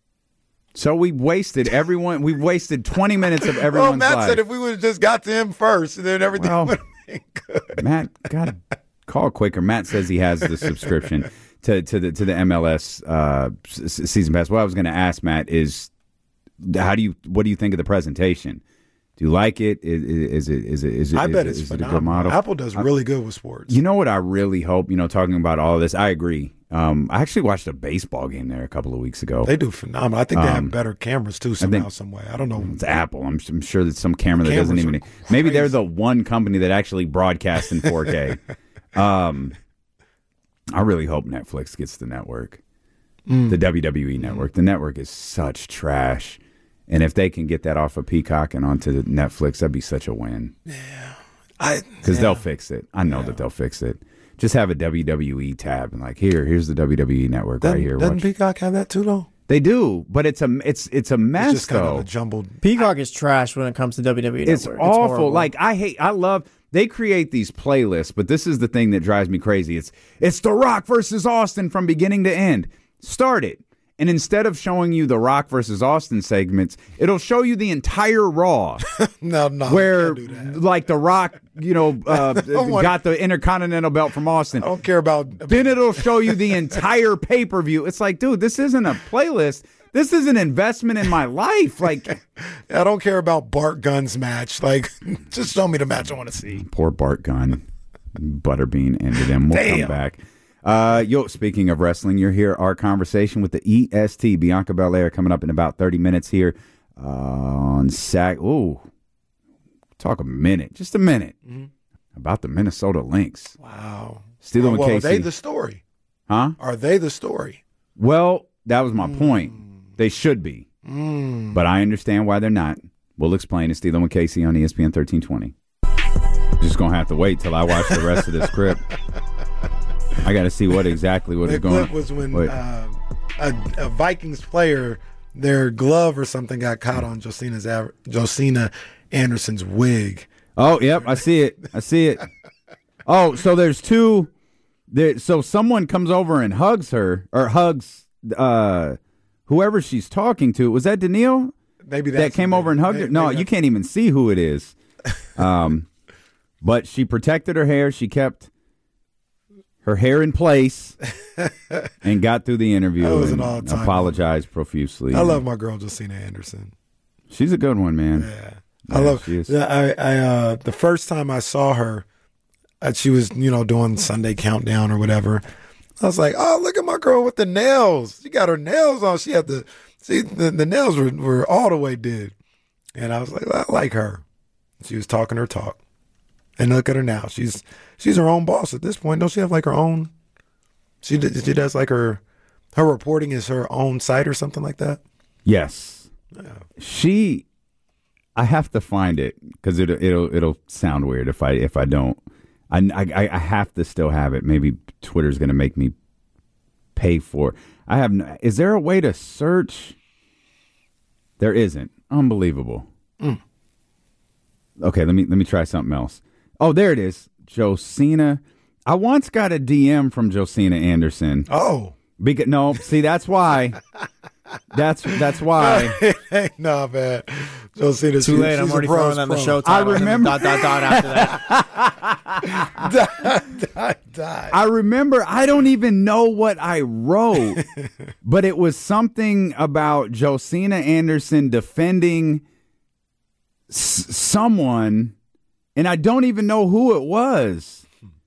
So we wasted everyone. We wasted twenty minutes of everyone's Well, Matt life. said if we would have just got to him first, and then everything Well, would have been good. Matt, gotta call quicker. Matt says he has the subscription to to the to the M L S uh, s- season pass. What I was going to ask Matt is, how do you what do you think of the presentation? Do you like it? Is, is it is it is it? I is bet it, it's is it a phenomenal. good model? Apple does really good with sports. You know what I really hope? You know, talking about all of this, I agree. Um, I actually watched a baseball game there a couple of weeks ago. They do phenomenal. I think they Um, have better cameras too somehow, some way. I don't know. It's Apple. I'm, I'm sure that some camera that Cameras doesn't even. are Maybe they're crazy. the one company that actually broadcasts in four K. um, I really hope Netflix gets the network, Mm. the W W E network. The network is such trash, and if they can get that off of Peacock and onto the Netflix, that'd be such a win. Yeah, I Because yeah. they'll fix it. I know Yeah. that they'll fix it. Just have a W W E tab and like here, here's the W W E network Doesn't, right here. doesn't Watch. Peacock have that too though? They do, but it's a it's it's a mess It's just kind though. of a jumbled. Peacock is trash when it comes to W W E It's Network. awful. horrible. Like I hate. I love. They create these playlists, but this is the thing that drives me crazy. It's it's The Rock versus Austin from beginning to end. Start it, and instead of showing you The Rock versus Austin segments, it'll show you the entire Raw. No, no, where you can't do that. like The Rock, you know, uh, don't want- got the Intercontinental belt from Austin. I don't care about. Then it'll show you the entire pay per view. It's like, dude, this isn't a playlist. This is an investment in my life. Like, I don't care about Bart Gunn's match. Like, just show me the match I want to see. poor Bart Gunn. Butterbean ended him. We'll Damn. come back. Uh, yo, speaking of wrestling, you're here. Our conversation with the E S T, Bianca Belair, coming up in about thirty minutes here uh, on Sac. Ooh, talk a minute, just a minute Mm-hmm. about the Minnesota Lynx. Wow. Steeler well, and well, are Casey. they the story? Huh? Are they the story? Well, that was my point. They should be. Mm. But I understand why they're not. We'll explain. It's Steeler and Casey on E S P N thirteen twenty. Just going to have to wait till I watch the rest of this clip. I got to see what exactly what The is going on. clip was when Wait. uh, a, a Vikings player, their glove or something got caught on Josina's Av- Josina Anderson's wig. Oh, yep. I see it. I see it. Oh, so there's two. There, so someone comes over and hugs her or hugs uh, whoever she's talking to. Was that Danielle? Maybe that that's came the- over and hugged maybe- her. No, maybe you that's- can't even see who it is. Um, but she protected her hair. She kept her hair in place and got through the interview That was an and all-time apologized profusely. I love my girl Josina Anderson. She's a good one, man. Yeah, Yeah, I love. she is. Yeah, I, I uh, the first time I saw her, uh, she was you know doing Sunday Countdown or whatever. I was like, oh, look at my girl with the nails. She got her nails on. She had the see the, the nails were, were all the way did, and I was like, I like her. She was talking her talk, And look at her now. She's she's her own boss at this point. Don't she have like her own? She she does like her her reporting is her own site or something like that. Yes, yeah. She. I have to find it because it it'll it'll sound weird if I if I don't. I I, I have to still have it. Maybe Twitter's going to make me pay for. I have. No, is there a way to search? There isn't. Unbelievable. Mm. Okay, let me let me try something else. Oh, there it is. Josina. I once got a D M from Josina Anderson. Oh. Because, no, see, that's why. That's that's why. No, man. Josina's too late. I'm already throwing on the show title. I remember. Dot, dot, dot after that. dot, dot, dot. I remember. I don't even know what I wrote, but it was something about Josina Anderson defending s- someone, and I don't even know who it was.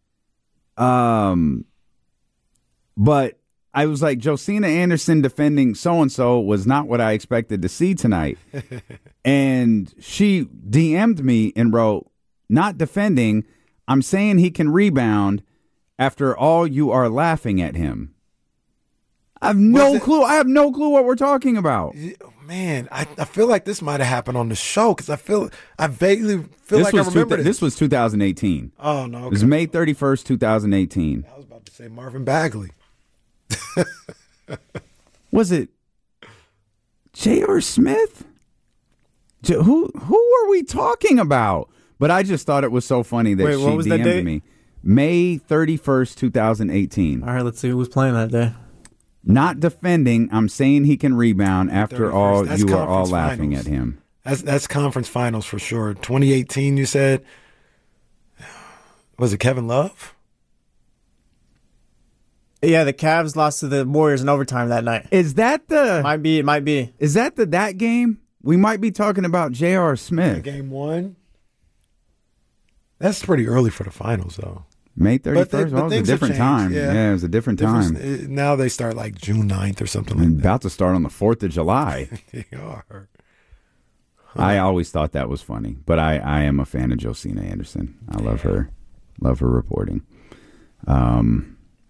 Um, but. I was like, Josina Anderson defending so-and-so was not what I expected to see tonight. And she D M'd me and wrote, not defending, I'm saying he can rebound. After all, you are laughing at him. I have no clue. I have no clue what we're talking about. Man, I, I feel like this might have happened on the show because I feel I vaguely feel this like I remember two, this. This was two thousand eighteen. Oh, no. Okay. It was May thirty-first, twenty eighteen. I was about to say Marvin Bagley. Was it J R. Smith? J- who who are we talking about? But I just thought it was so funny that Wait, she what was D that M'd date? me. May thirty-first, twenty eighteen. All right, let's see who was playing that day. Not defending. I'm saying he can rebound. After all, That's you are all conference laughing finals. at him. That's that's conference finals for sure. twenty eighteen, you said. Was it Kevin Love? Yeah, the Cavs lost to the Warriors in overtime that night. Is that the might be? It might be. Is that the that game? We might be talking about J R. Smith. Game one. That's pretty early for the finals, though. May thirty-first. But, they, well, it was a different time. Yeah. yeah, it was a different time. Different, now they start like June ninth or something like I'm that. About to start on the fourth of July. They are. Huh. I always thought that was funny, but I, I am a fan of Josina Anderson. I love her, love her reporting. Um.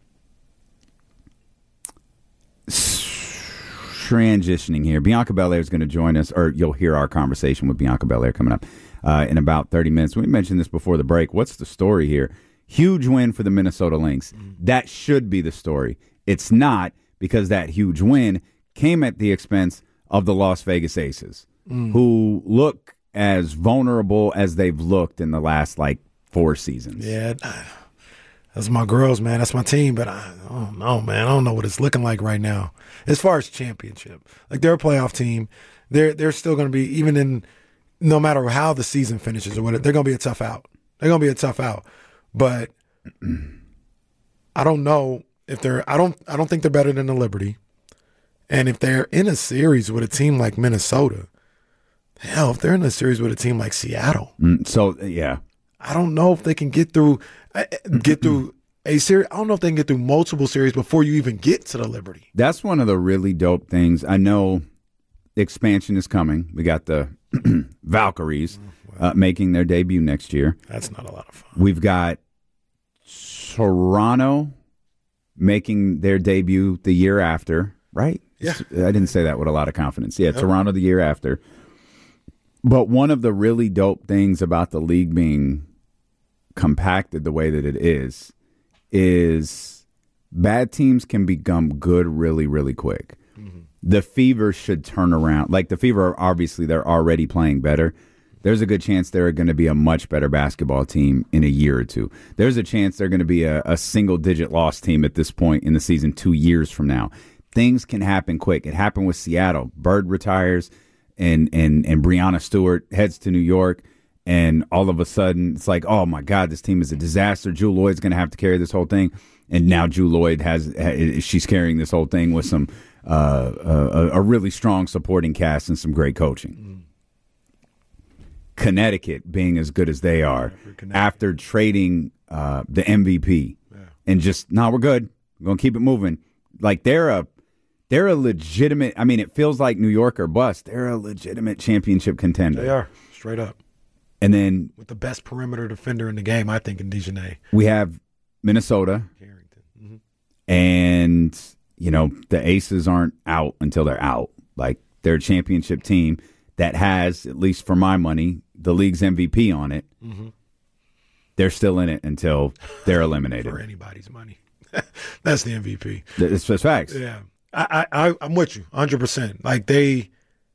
Transitioning here, Bianca Belair is going to join us, or you'll hear our conversation with Bianca Belair coming up uh, in about thirty minutes. We mentioned this before the break. What's the story here? Huge win for the Minnesota Lynx. Mm. That should be the story. It's not, because that huge win came at the expense of the Las Vegas Aces, mm. who look as vulnerable as they've looked in the last, like, four seasons. Yeah, that's my girls, man. That's my team, but I, I don't know, man. I don't know what it's looking like right now. As far as championship, like they're a playoff team, they're they're still going to be, even in no matter how the season finishes or whatever, they're going to be a tough out. They're going to be a tough out. But I don't know if they're. I don't. I don't think they're better than the Liberty. And if they're in a series with a team like Minnesota, hell, if they're in a series with a team like Seattle, mm, so yeah, I don't know if they can get through. Get through. A series, I don't know if they can get through multiple series before you even get to the Liberty. That's one of the really dope things. I know expansion is coming. We got the Valkyries oh, wow. uh, making their debut next year. That's not a lot of fun. We've got Toronto making their debut the year after, right? Yeah. I didn't say that with a lot of confidence. Yeah, yep. Toronto the year after. But one of the really dope things about the league being compacted the way that it is is bad teams can become good really, really quick. Mm-hmm. The Fever should turn around. Like the Fever, obviously, they're already playing better. There's a good chance they're going to be a much better basketball team in a year or two. There's a chance they're going to be a, a single-digit loss team at this point in the season two years from now. Things can happen quick. It happened with Seattle. Bird retires, and and and Breanna Stewart heads to New York. And all of a sudden, it's like, oh, my God, this team is a disaster. Jewel Lloyd's going to have to carry this whole thing. And now Jewel Lloyd, has she's carrying this whole thing with some uh, a, a really strong supporting cast and some great coaching. Mm. Connecticut being as good as they are after trading uh, the M V P. Yeah. And just, no, nah, we're good. We're going to keep it moving. Like, they're a, they're a legitimate, I mean, it feels like New York or bust. They're a legitimate championship contender. They are, straight up. And then with the best perimeter defender in the game, I think, in Dejanay. We have Minnesota. Mm-hmm. And, you know, the Aces aren't out until they're out. Like, they're a championship team that has, at least for my money, the league's M V P on it. Mm-hmm. They're still in it until they're eliminated. For anybody's money. That's the M V P. It's just facts. Yeah. I, I, I'm with you one hundred percent. Like, they,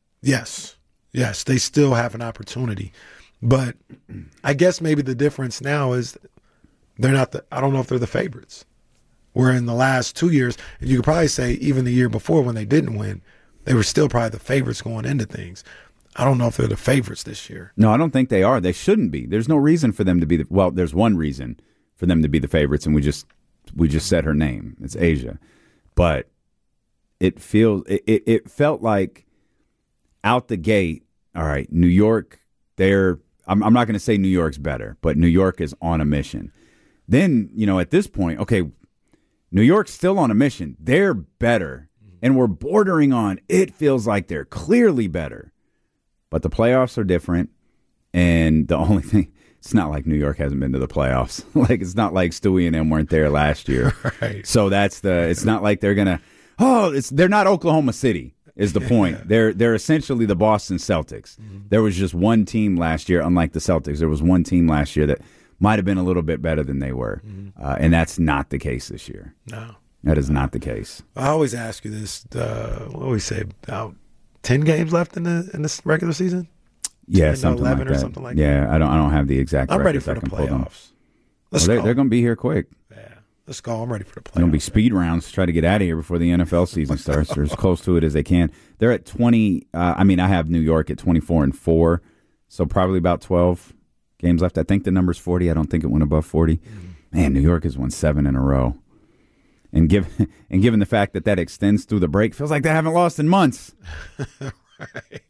yes, yes, they still have an opportunity. But I guess maybe the difference now is they're not the, I don't know if they're the favorites. Where in the last two years, you could probably say even the year before when they didn't win, they were still probably the favorites going into things. I don't know if they're the favorites this year. No, I don't think they are. They shouldn't be. There's no reason for them to be the, well, there's one reason for them to be the favorites, and we just we just said her name. It's A'ja. But it feels it, it, it felt like out the gate, all right, New York, they're I'm, I'm not going to say New York's better, but New York is on a mission. Then, you know, at this point, okay, New York's still on a mission. They're better, and we're bordering on it feels like they're clearly better. But the playoffs are different, and the only thing, it's not like New York hasn't been to the playoffs. Like, it's not like Stewie and them weren't there last year. Right. So that's the, it's not like they're going to, oh, it's they're not Oklahoma City is the point. Yeah. They're they're essentially the Boston Celtics. Mm-hmm. There was just one team last year, unlike the Celtics. There was one team last year that might have been a little bit better than they were, mm-hmm. uh, and that's not the case this year. No. That is not the case. I always ask you this, uh, what do we say, about ten games left in the in this regular season? Yeah, something like or that. something like yeah, that. I don't I don't have the exact I'm ready for I the can pull them. playoffs. Let's well, they're, go. they're going to be here quick. Yeah, let's go. I'm ready for the playoffs. They're going to be speed rounds to try to get out of here before the N F L season starts. They're as close to it as they can. They're at twenty. Uh, I mean, I have New York at twenty-four and four, so probably about twelve games left. I think the number's forty. I don't think it went above forty. Mm-hmm. Man, New York has won seven in a row. And given and given the fact that that extends through the break, feels like they haven't lost in months. Right.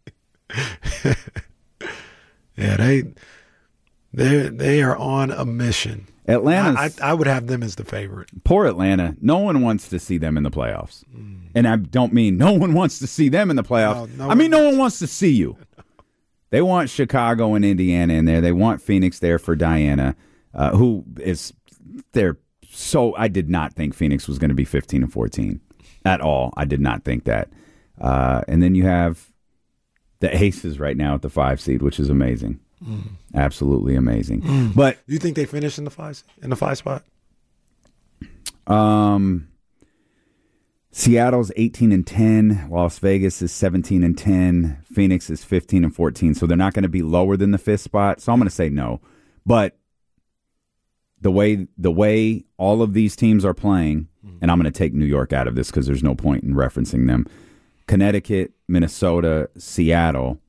Yeah, they they they are on a mission. Atlanta, I, I, I would have them as the favorite. Poor Atlanta. No one wants to see them in the playoffs, mm. and I don't mean no one wants to see them in the playoffs. No, no I mean no one wants to see you. They want Chicago and Indiana in there. They want Phoenix there for Diana, uh, who is they're so. I did not think Phoenix was going to be fifteen and fourteen at all. I did not think that. Uh, and then you have the Aces right now at the five seed, which is amazing, mm. absolutely amazing. Mm. But you think they finish in the five in the five spot? Um, Seattle's eighteen and ten. Las Vegas is seventeen and ten. Phoenix is fifteen and fourteen. So they're not going to be lower than the fifth spot. So I'm going to say no. But the way the way all of these teams are playing, mm. and I'm going to take New York out of this because there's no point in referencing them. Connecticut, Minnesota, Seattle,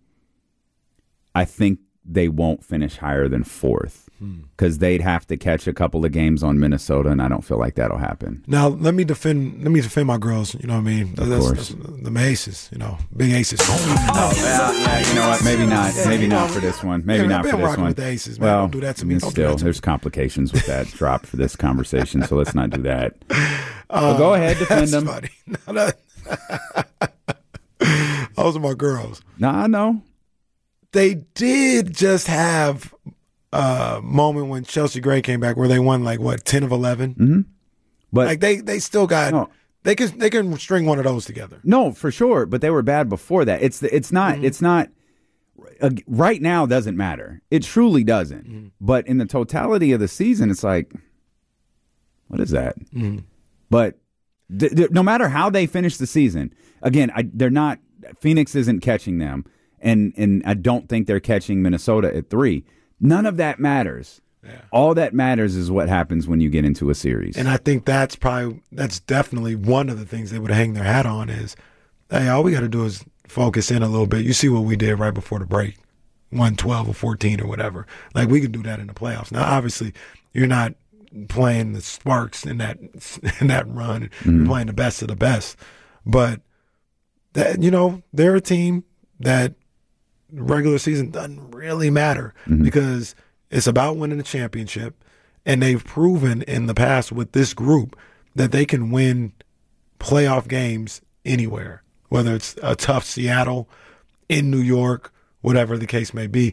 I think they won't finish higher than fourth because hmm. they'd have to catch a couple of games on Minnesota, and I don't feel like that'll happen. Now, let me defend Let me defend my girls, you know what I mean? Of that's, course. That's the Aces, you know, big Aces. Oh, yeah, yeah, you know what? Maybe not. Maybe yeah, not know, for this one. Maybe yeah, not for this rocking one. With the Aces, man. Well, don't do that to me. Don't still, do that to there's me. complications with that drop for this conversation, so let's not do that. Uh, well, go ahead, defend that's them. Funny. No, that, those are my girls. No, I know. They did just have a moment when Chelsea Gray came back where they won like what ten of eleven. Mm-hmm. But like they, they still got no. they can they can string one of those together. No, for sure. But they were bad before that. It's the, it's not mm-hmm. it's not uh, right now doesn't matter. It truly doesn't. Mm-hmm. But in the totality of the season, it's like, what is that? Mm-hmm. But th- th- no matter how they finish the season, again, I, they're not. Phoenix isn't catching them. And and I don't think they're catching Minnesota at three. None of that matters. Yeah. All that matters is what happens when you get into a series. And I think that's probably that's definitely one of the things they would hang their hat on is, hey, all we got to do is focus in a little bit. You see what we did right before the break, won twelve or fourteen or whatever. Like we can do that in the playoffs. Now, obviously, you're not playing the Sparks in that in that run. Mm-hmm. You're playing the best of the best, but that you know they're a team that. Regular season doesn't really matter mm-hmm. because it's about winning a championship, and they've proven in the past with this group that they can win playoff games anywhere, whether it's a tough Seattle, in New York, whatever the case may be.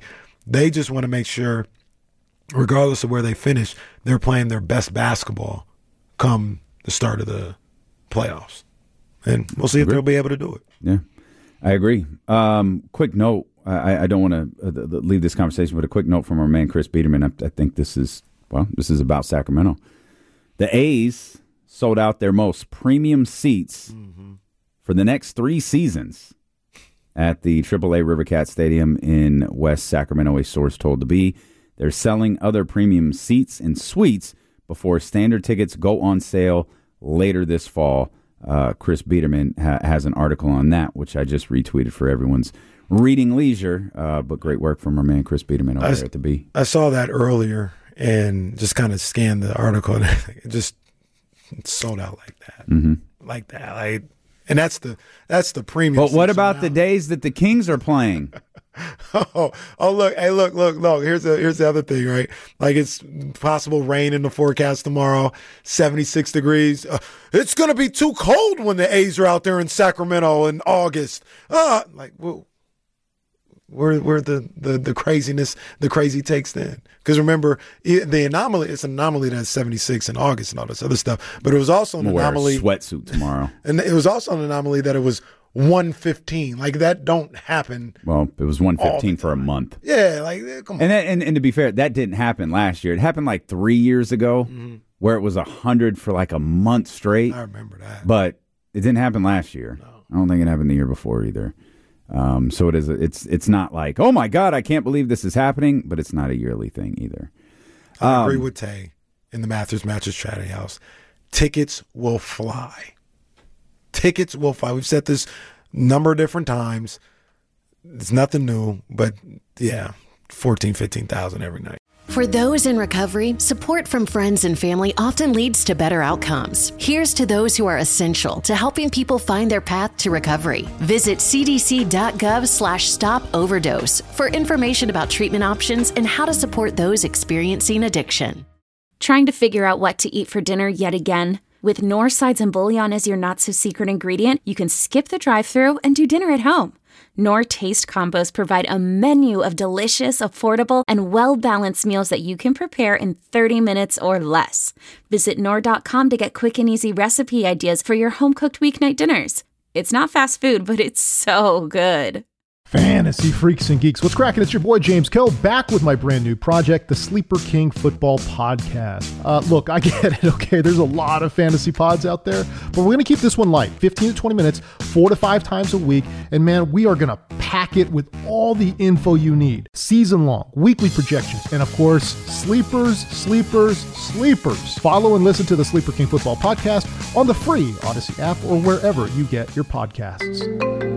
They just want to make sure, regardless of where they finish, they're playing their best basketball come the start of the playoffs. And we'll see if they'll be able to do it. Yeah, I agree. Um, quick note. I, I don't want to uh, leave this conversation, but a quick note from our man, Chris Biederman. I, I think this is, well, this is about Sacramento. The A's sold out their most premium seats mm-hmm. for the next three seasons at the triple A Rivercat Stadium in West Sacramento, a source told the Bee. They're selling other premium seats and suites before standard tickets go on sale later this fall. Uh, Chris Biederman ha- has an article on that, which I just retweeted for everyone's reading leisure. Uh, but great work from our man, Chris Biederman, over I, there at the Bee. I saw that earlier and just kind of scanned the article, and it just it sold out like that. Mm-hmm. Like that. Like, and that's the that's the premium. But what about the days that the Kings are playing? oh, oh, look! Hey, look, look, look! Here's the here's the other thing, right? Like, it's possible rain in the forecast tomorrow. seventy-six degrees. Uh, it's gonna be too cold when the A's are out there in Sacramento in August. Ah, uh, like, well, where where the, the the craziness, the crazy takes then? Because remember, it, the anomaly. It's an anomaly that it's seventy-six in August and all this other stuff. But it was also an I'm anomaly. Wear a sweatsuit tomorrow, and it was also an anomaly that it was one fifteen. Like, that don't happen. Well, it was one fifteen for a month. Yeah, like, come on. And, that, and and to be fair, that didn't happen last year. It happened like three years ago, mm-hmm. where it was one hundred for like a month straight. I remember that. But it didn't happen last year. No. I don't think it happened the year before either. Um, so it is. It's it's not like, oh my God, I can't believe this is happening, but it's not a yearly thing either. I um, agree with Tay in the Mathers Mattress Trading House. Tickets will fly. Tickets will fly. We've said this a number of different times. It's nothing new, but yeah, fourteen, fifteen thousand every night. For those in recovery, support from friends and family often leads to better outcomes. Here's to those who are essential to helping people find their path to recovery. Visit cdc.gov slash stop overdose for information about treatment options and how to support those experiencing addiction. Trying to figure out what to eat for dinner yet again? With Knorr Sides and Bouillon as your not-so-secret ingredient, you can skip the drive-thru and do dinner at home. Knorr Taste Combos provide a menu of delicious, affordable, and well-balanced meals that you can prepare in thirty minutes or less. Visit Knorr dot com to get quick and easy recipe ideas for your home-cooked weeknight dinners. It's not fast food, but it's so good. Fantasy freaks and geeks, what's cracking? It's your boy James Koh, back with my brand new project, the Sleeper King Football Podcast. Uh, look, I get it, okay? There's a lot of fantasy pods out there, but we're going to keep this one light, fifteen to twenty minutes, four to five times a week, and man, we are going to pack it with all the info you need. Season long, weekly projections, and of course, sleepers, sleepers, sleepers. Follow and listen to the Sleeper King Football Podcast on the free Odyssey app or wherever you get your podcasts.